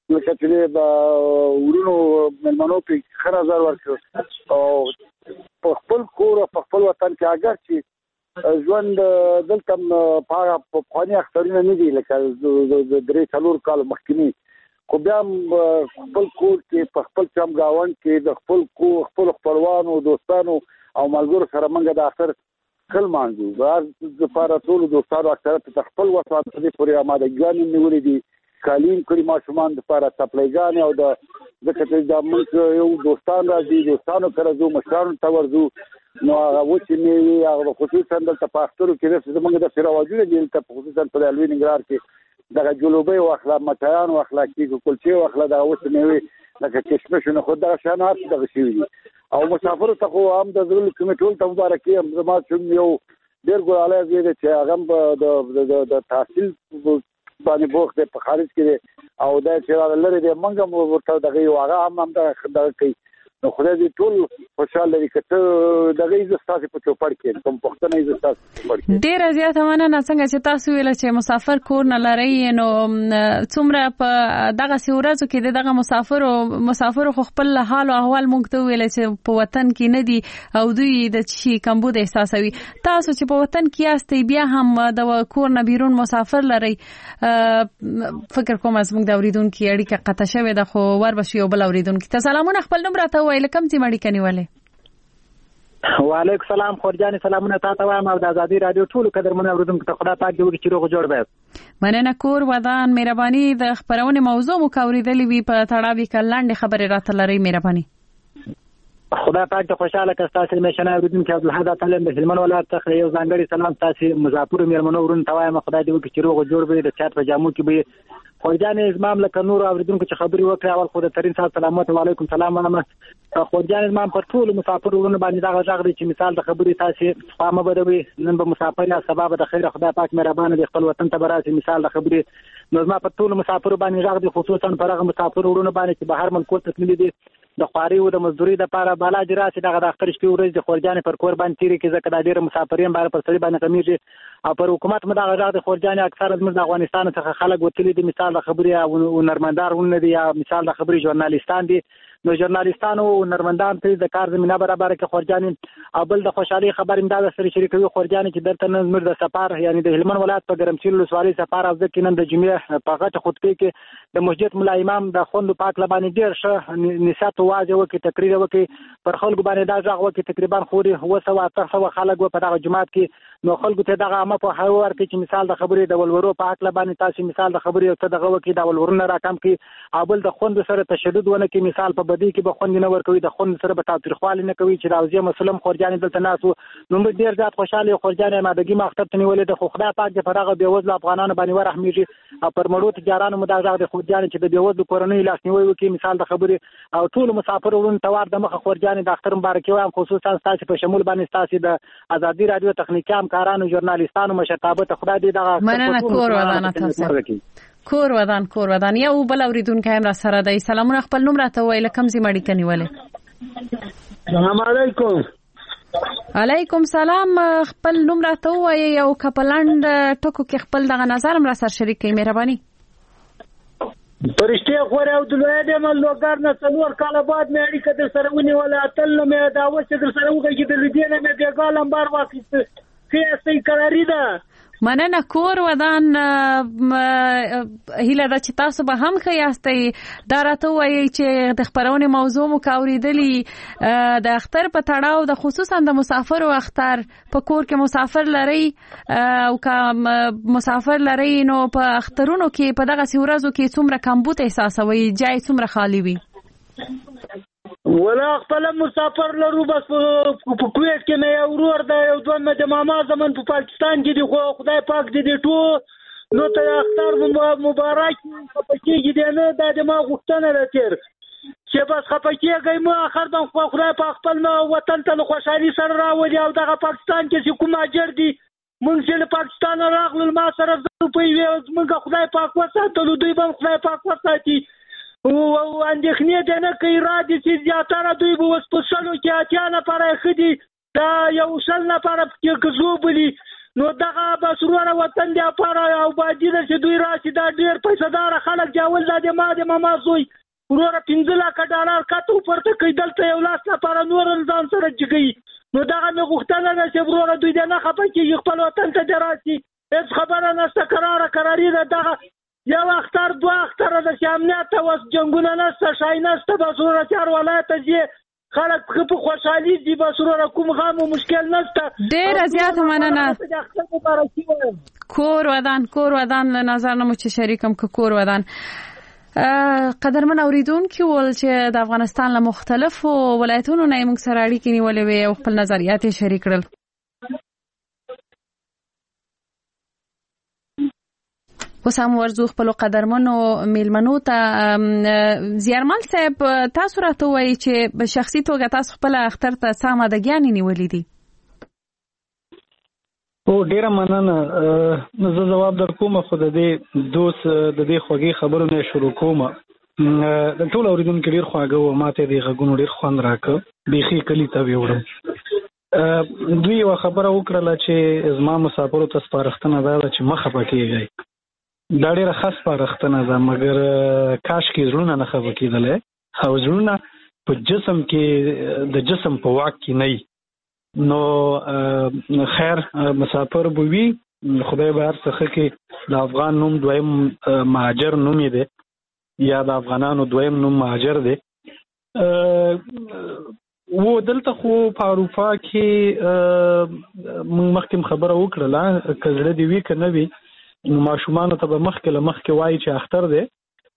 لکه چې ورونو مېلمنو په خره زر ورکړ او په خپل کور او په خپل وطن کې اگر چې ژوند دلته په خواني اخترونه نه دي لکه د 3-4 کال مخکې خو بیا خپل کور کې په خپل چم گاوند کې د خپل خپلوانو دوستانو او ملګرو سره موږ د اخر خل مانځو د لپاره ټول دوستانو اکثریت د خپل وسات په پورې آمادګي نیولې دي کالین کړي ماشومان د لپاره سپلایګان او د ځکه چې د موږ یو دوستان راځي دوستانو سره زو مشرانو ته ورځو نو هغه چې نه هغه خصوصا د پاخترو کې د موږ د فراوجو دي ته خصوصا په الوی نګرار کې دغه جلوبي او اخلاق متيان او اخلاقي کلچې او اخلاق د اوس نه وي لکه کشمشونه خو دغه شانات دغه شي او مسافر ته خو هم د ځل کمیټول ته مبارکي هم زما چې یو ډېر ګوراله دی چې هغه د تحصیل باندې بوخت په خارج کې او دا چې لري د منګم ورته دغه یو هغه هم دغه کوي نو خدای دې ټول خوشاله لري کته دغه عزت تاسو په چوپړ کې کوم پښتنه عزت تاسو په چوپړ کې ډیر زیات مننه څنګه چې تاسو ویل چې مسافر کور نه لري نو څومره په دغه سورازو کې دغه مسافر خو خپل حال او احوال مونږ ته ویل چې په وطن کې نه دي او دوی د شي کمبود احساسوي تاسو چې په وطن کې یاستئ بیا هم د کور نه بیرون مسافر لري فکر کوم از موږ د اوریدونکو اړیکه قطع شوه د خو ور بشي او بل اوریدونکو ته سلامونه خپل نوم راته وایي لکم چې مړی کني ولې وعلیکم سلام خورجان سلامونه تاسو وایم او د ازادي رادیو ټول قدرمن اوریدونکو ته خدای پاک دې وکړي چې روغ جوړ وي مننه کور ودان مهرباني د خبرونه موضوع مو کوریدلې وی په تړاو کلاندې خبره راته لري مهرباني خدای پاک ته خوشاله کستا چې مشنه اوریدونکو عبدالحد تعالی د هلمند ولایت څخه یو ځانګړي سلام تاسو مزاپور مېرمنو ورون ته وایم خدای دې وکړي چې روغ جوړ وي د چات په جامو کې به خورجان زمام لکه نور اوریدونکو چې خبري وکړي اول خو د ترين صاحب سلامات علیکم سلام وایم خورجان زمام پر ټول مسافر ورونه باندې دا غږ چې مثال د خبري تاسو فهمه بدوي نن به مسافر یا سبب د خیر خدای پاک مهربان دي خپل وطن ته براسي مثال د خبري نو زما په ټول مسافر باندې غږ دي خصوصا پر هغه مسافر ورونه باندې چې بهر ملک ته تللي دي د خواري او د مزدوري د لپاره بالا جراسي دغه د اختر شپې ورځ د خورجان پر کور باندې تیری کې ځکه د ډیر مسافرین بار پر سړي باندې کمیږي او پر حکومت مدغه غږ د خورجان اکثر د افغانستان څخه خلک وتلي دي مثال د خبري او نرمندار ونه دي یا مثال د خبري ژورنالیستان دي نو ژورنالیستانو او نرمندان ته د کار زمينه برابر کې خورجان او بل د خوشحالي خبر امداد سره شریکوي خورجان چې درته نن زمر د سفر یعنی د هلمند ولایت په ګرمسیر لسوالي سفر او ځکه نن د جمعې په غټ خطبه کې د مسجد مولا امام د خوند پاک لبانې ډیر ښه نصیحت واځي وکي تقریر وکي پر خلکو باندې دا ځغ وکي تقریبا خوري هو سوا تاسو خلک په دغه جماعت کې نو خلکو ته دغه عامه په حوار کې چې مثال د خبرې د ولورو پاک لبانې تاسو مثال د خبرې ته دغه وکي د ولورونه راکم کې او بل د خوند سره تشدد ونه کې مثال په بدی کې به خوند نه ورکوي د خوند سره به تاوتریخوالي نه کوي چې راوځي مسلم خورجان دلته ناسو نو موږ ډیر زیات خوشاله خورجان مادګي مختر ته نیولې د خدای پاک د فرغه بیوزل افغانانو باندې ورحمیږي او پر مړو تجارانو مداغ د خورجان چې د بیوزل کورنۍ لاس نیوي وکي مثال د خبرې او ټول مسافر ورون توار د مخه خورجان د اختر مبارکي وایم خصوصا تاسو په شمول باندې تاسو د ازادي رادیو تخنیکی همکارانو ژورنالیستانو مشرتابه ته خدای دې دغه مننه کور ودان تاسو کور ودان یو بل اوریدونکو هم را سره دی سلامونه خپل نوم راته وایي لکم زی مړی کني ولې السلام علیکم علیکم سلام خپل نوم راته وایي یو کپلند ټکو کې خپل دغه نظر هم را سره شریک کړئ مهرباني پرشته خوري او د لوی د ملګر نه څلور کال بعد مې اړیکه در سره ونیوله اتل مې دا وسه در سره وګورئ چې د دې نه مې بیګالم بار واخیست سیاسي قراری ده مننه کور ودان هیله دا چې تاسو به هم خیاستئ دا راته وایي چې د خبرونه موضوع مو کاوریدلی د اختر په تړاو د خصوصا د مسافر او اختر په کور کې مسافر لري او که مسافر لري نو په اخترونو کې په دغه سورازو کې څومره کمبود احساسوي جای څومره خالی وي ولا خپل مسافر لرو بس په کویت کې مې یو ورور دی یو دوه مې د ماما زمون په پاکستان کې دی خو خدای پاک دې ټول نو ته اختر مبارک پکې دې نه د ما غوښتنه راځي چې بس خپکیږي مو اخر د خدای پاک خپل وطن ته خوشحالي سره راوړي او دغه پاکستان کې چې کوم اجر دی مونږ چې پاکستان راغلل ما سره په یو مونږ خدای پاک وساتلو دوی به خدای پاک وساتي او اندېښنې دې نه کوي را دي چې زیاتره دوی به اوس په شلو کې اتیا نفره ښځې دا یو شل نفره پکې ګزو بولي نو دغه بسرونه وطن دی لپاره او باندې چې دوی راشي دا ډیر پیسې خلک جاول د ماما زوی ورور 15 لک ډالر کټو پرته کوي دلته یو لاس لپاره نور ځان سره جګي نو دغه مې غوښتنه ده چې ورور دوی نه خپه کیږي خپل وطن ته راشي هیڅ خبره نشته قراری ده دغه یو اختر دوه اختر د امنیت او جنگونه نشته شای نشته بسوره چار ولایت دي خلک په خوشحالي دي بسوره کوم غم او مشکل نشته ډیر زیات مننه کور ودان له نظر نه مو چې شریکم کور ودان قدرمن اوریدونکو ول چې د افغانستان له مختلفو ولایتونو نه موږ سره اړیکې نیولې وي او خپل نظریات شریک کړل اوس هم ورزو خپل قدرمنو میلمنو ته زیارمل صاحب تاسو راته وایي چې په شخصي توګه تاسو خپل اختر ته سامدګیان نیولې دي او ډیره مننه زه جواب درکوم خو د دې دوست د دې خوږی خبرونه شروع کوم د ټول اوریدونکو ډیر خواږه او ماته دې غوونو ډیر خوند راکړ بيخي کلی ته وړم دوی یو خبره وکړه چې زما مسافرو ته سپارښتنه ده چې مخه پکېږي دا ډیره خاص سپارښتنه ده مګر کاش کې زړونه نه خبر کېدل او زړونه په جسم کې د جسم په واک کې نه نو خیر مسافر بوي خدای به هر څه کې د افغان نوم دویم مهاجر نوم دی یا د افغانانو دویم نوم مهاجر دی و دلته خو په اروپا کې مخکې خبره وکړه کزړه دی وی کنه وی ماشومان ته به مخکې وایي چې اختر دی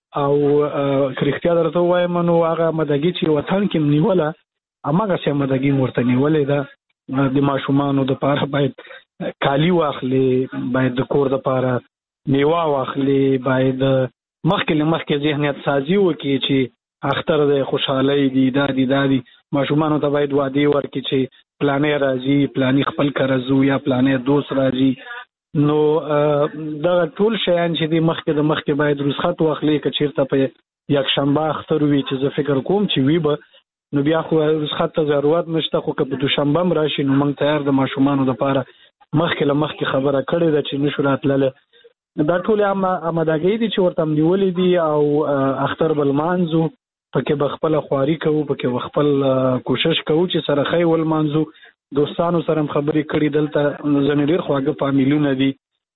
او کرختیا درته وایم نو هغه مدګی چې وطن کې نیوله اماګه چې مدګی مرته نیولې ده د ماشومانو د پاره باید کالی واخلي باید د کور د پاره میوه واخلي باید مخکې ذهنیت سازي وکړي چې اختر د خوشحالي دی دادی ماشومانو ته باید وعده ورکړي چې پلانې راځي پلانې خپل کرزو یا پلانې دوست راځي نو دا ټول شیان چې د مخکې باید رخصت واخلي که چیرته په یک شنبه اختر وي چې زه فکر کوم چې وي به نو بیا خو رخصت ته ضرورت نشته خو که په دوشنبه هم راشي نو موږ تیار د ماشومانو لپاره مخکې خبره کړې ده چې نشو راتللی دا ټول آمادګۍ دي چې ورته نیولې دي او اختر بل مانځو پکې به خپل خواري کوو پکې به خپل کوشش کوو چې سره خی ول مانځو دوستانو سره خبرې کړې دلته زنه ډیر خواږه فامیلونه دي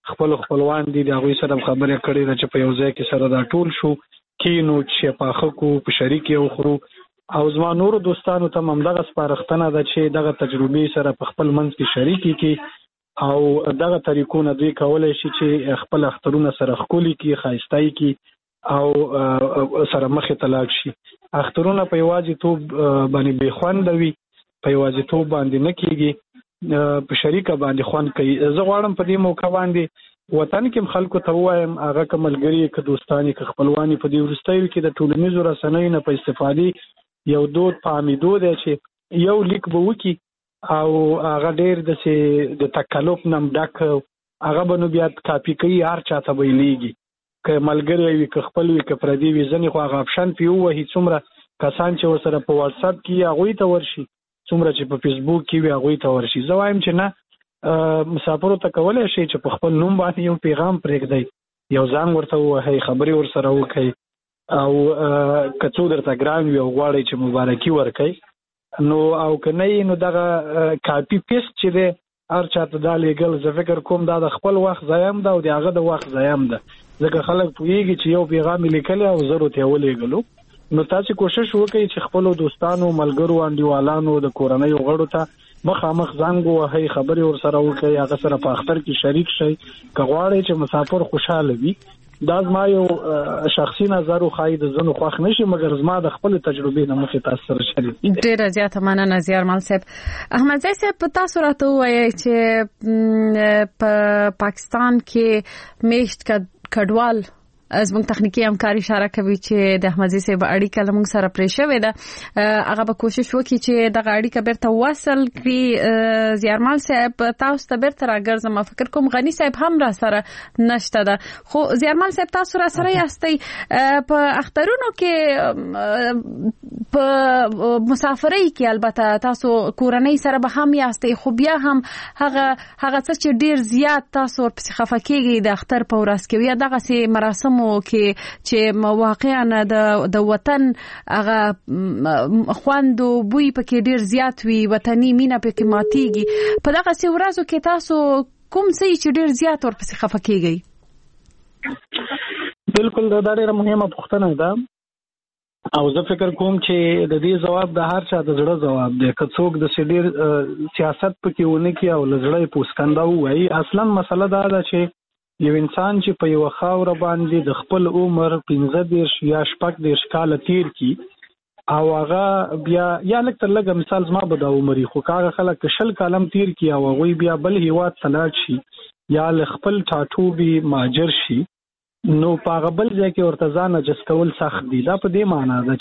خپلوان دي د هغوی سره خبرې کړې چې په یو ځای کې سره دا ټول شو کینو چې پاخه کو په شریک یو خورو او زما نور دوستانو ته هم دغه سپارښتنه ده چې دغه تجربې سره په خپل منځ کې شریکي کی او دغه طریقونه دوی کولای شي چې خپل اخترونه سره خولي کی خاصتای کی او سره مخه تلاک شي اخترونه په یوازې توب باندې بخوند وي په یوازې توب باندې نه کیږي په شریکه باندې خوان کوي زه غواړم په دې موقع باندې وطن کې خلکو ته وایم هغه کملګری ک دوستانی ک خپلوانی په دې ورستایو کې د ټولنیزو رسنیو نه په استفادې یو دود پامیدو دی چې یو لیک به وکي او هغه ډیر د تکلف نم ډک هغه بنو بیا کاپی کوي هر چاته ویلېږي ک ملګری وي ک خپل وي ک پردي وي ځنې خو هغه اپشن پیو وهي څومره کسان چې وسره په واتس اپ کې هغه ته ورشي څومره چې په فیسبوک کې وي هغه ته ورشي زه وایم چې نه مسافرو ته کولای شي چې په خپل نوم باندې یو پیغام پرېږدي یو ځان ورته وهي خبري ورسره وکړي او کڅو درته ګران وي او غواړي چې مبارکي ورکړي نو او کنه نو دغه کاپی پیست چې دی هر چاته دا لېګل زه فکر کوم دا د خپل وخت ضایع ده او د هغه د وخت ضایع ده ځکه خلک پوهېږي چې یو پیغام لیکلی او زه ورته ولېږلو نو تاسو کوشش وکړئ چې خپلو دوستانو ملګرو انډیوالانو د کورنیو غړو ته مخامخ زنګ ووهئ خبرې ورسره وکړئ هغه سره په اختر کې شریک شئ که غواړئ چې مسافر خوشحاله وي دا زما یو شخصي نظر او خای د زنو خوښ نشي مګر زما د خپل تجربې نه مخې تاسو سره شریک ډیره زیاته مننه زیارمل صاحب احمد زئی صاحب تاسو راته وایي چې په پاکستان کې میشت کډوال زموږ تخنیکی همکاري اشاره کوي چې د احمدزي صاحب اړیکه لمونږ سره پرې شوې ده. هغه به کوشش وکړي چې دغه اړیکه بیرته وصل کړي. زیارمل صاحب تاسو ته بیرته راګرځم. فکر کوم غنی صاحب هم را سره نشته ده. خو زیارمل صاحب تاسو را سره یاستئ په اخترونو کې په مسافرۍ کې. البته تاسو کورنۍ سره به هم یاستئ خو بیا هم هغه څه چې ډیر زیات تاسو ورپسې خفه کېږئ د اختر په ورځ کې یا دغسې مراسم کې چې واقعا د وطن هغه خوند او بوی پکې ډیر زیات وي, وطني مینه پکې ماتيږي. په دغه څه ورځو کې تاسو کوم څه چې ډیر زیات ورپسې خفه کېږئ؟ بالکل دا ډیره مهمه پوښتنه ده او زه فکر کوم چې د دې جواب د هر چا د زړه جواب دی. که څوک د ډیر سیاست پکې ونه کې او لزړه پوسکنده وایي, اصلا مسله دا ده چې یو انسان چې په یو خاور باندې د خپل عمر 15 یا 16 کال تیر کی او هغه بیا یا لکه لږه مثال زما به د عمر خو هغه خلک شل کالم تیر کی او هغه بیا بل هیواد تلاړ شي یا خپل ټاټوبي ماجر شي, نو په هغه بل ځای کې ورته ځان اجازه کول سخت دي. دا په دې معنی ده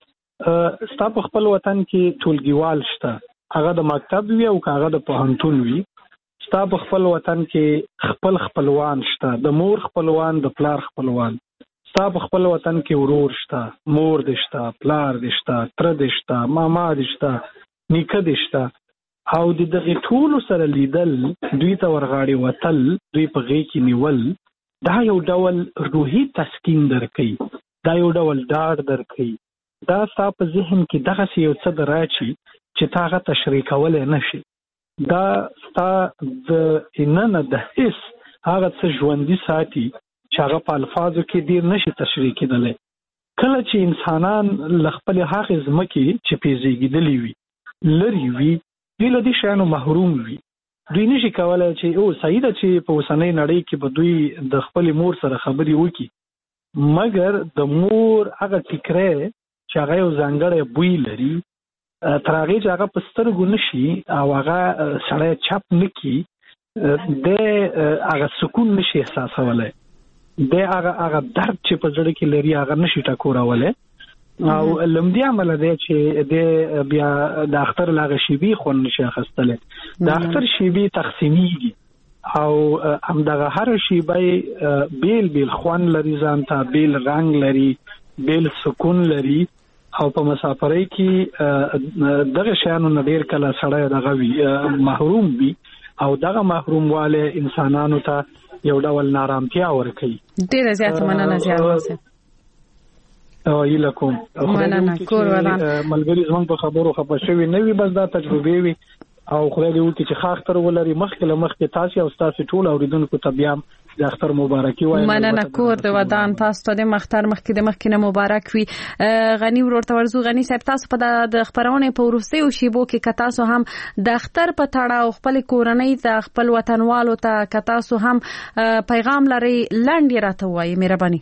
چې ستا په خپل وطن کې ټولګیوال شته, هغه د مکتب وي او هغه د پوهنتون وي. ستا په خپل وطن کې خپل خپلوان شته, د مور خپلوان, د پلار خپلوان. ستا په خپل وطن کې ورور شته, مور دې شته, پلار دې شته, تر دې شته, ماما دې شته, نیکه دې شته. او د دغه ټول سره لیدل, دوی ته ورغاړي وتل, دوی په غېږ کې نیول, دا یو ډول روحي تسکین درکوي, دا یو ډول ډاډ درکوي. دا ستا په ذهن کې دغسې یو څه دراشي چې تا هغه تشریح کولی نه شي. دا ستا د اننه د حس هغه څه ژوندي ساتي چې هغه په الفاظو کې ډیر نشي تشریح کېدلی. کله چې انسانان له خپلې هغې ځمکې چې پې زېږېدلي وي لرې وي, دوی له دې شیانو محروم وي. دوی نشي کولی چې صحیح ده چې په اوسنۍ نړۍ کې به دوی د خپلې مور سره خبرې وکړي, مګر د مور هغه ټیکری چې هغه یو ځانګړی بوی لري, تر هغې چې هغه په سترګو نشي او هغه سړی چپ نه کړي, د هغه سکون نشي احساسولی, د هغه درد چې په زړه کې لري هغه نشي ټکورولی. او لمدې عمله دی چې د بیا د اختر له هغه شیبې خوند نشي اخیستلی. د اختر شیبې تقسیمیږي او همدغه هره شیبه بیل بیل خوند لري, ځان ته بیل رنګ لري, بیل سکون لري. او په مسافرۍ کې دغه شیانو نه ډېر کله سړی دغه وي محروم وي او دغه محروموالی انسانانو ته یو ډول نارامتیا ورکوي. ډېره زیاته مننه زیارمل صاحب. هیله کوم مننه. کور ودان ملګري زموږ په خبرو خفه شوي نه وي, بس دا تجربې وي او خدای دې وکړي چې ښه اختر ولري. مخکې له مخکې تاسې او ستاسې ټول اورېدونکو ته بیا د اختر مبارکي وایم. مننه. کور د ودان تاسو ته د اختر مخکې نه مبارک وي. غنی ورور ته ورزو. غنی صاحب تاسو په د خبرونه په وروستیو شیبو کې که تاسو هم د اختر په تړاو خپل کورنۍ ته خپل وطنوالو ته که تاسو هم پیغام لري لنډ راته وایي مهرباني.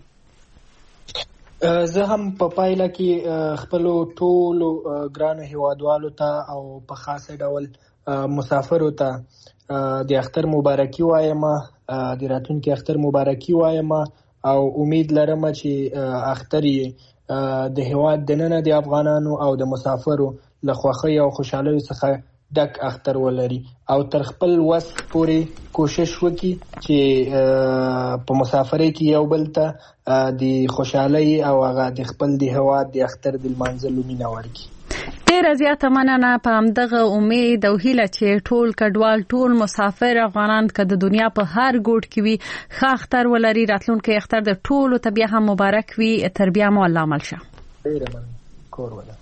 زه هم په پایله کې خپل ټول ګرانو هیوادوالو ته او په خاصه ډول مسافرو ته د اختر مبارکي وایم, د راتلونکي اختر مبارکي وایم او امید لرم چې اختر یې د هیواد دننه د افغانانو او د مسافرو له خوښۍ او خوشحالۍ څخه ډک اختر ولري او تر خپل وس پورې کوشش وکړي چې په مسافرۍ کې یو بل ته د خوشحالۍ او هغه د خپل د هیواد د اختر د لمانځلو مینه ورکړي. ډېره زیاته مننه. په همدغه امید او هیله چې ټول کډوال, ټول مسافر افغانان که د دنیا په هر ګوټ کې وي ښه اختر ولري. راتلونکی اختر د ټولو ته بیا هم مبارک وي. تر بیا مو الله مل شه. ډېره مننه. کور ودان.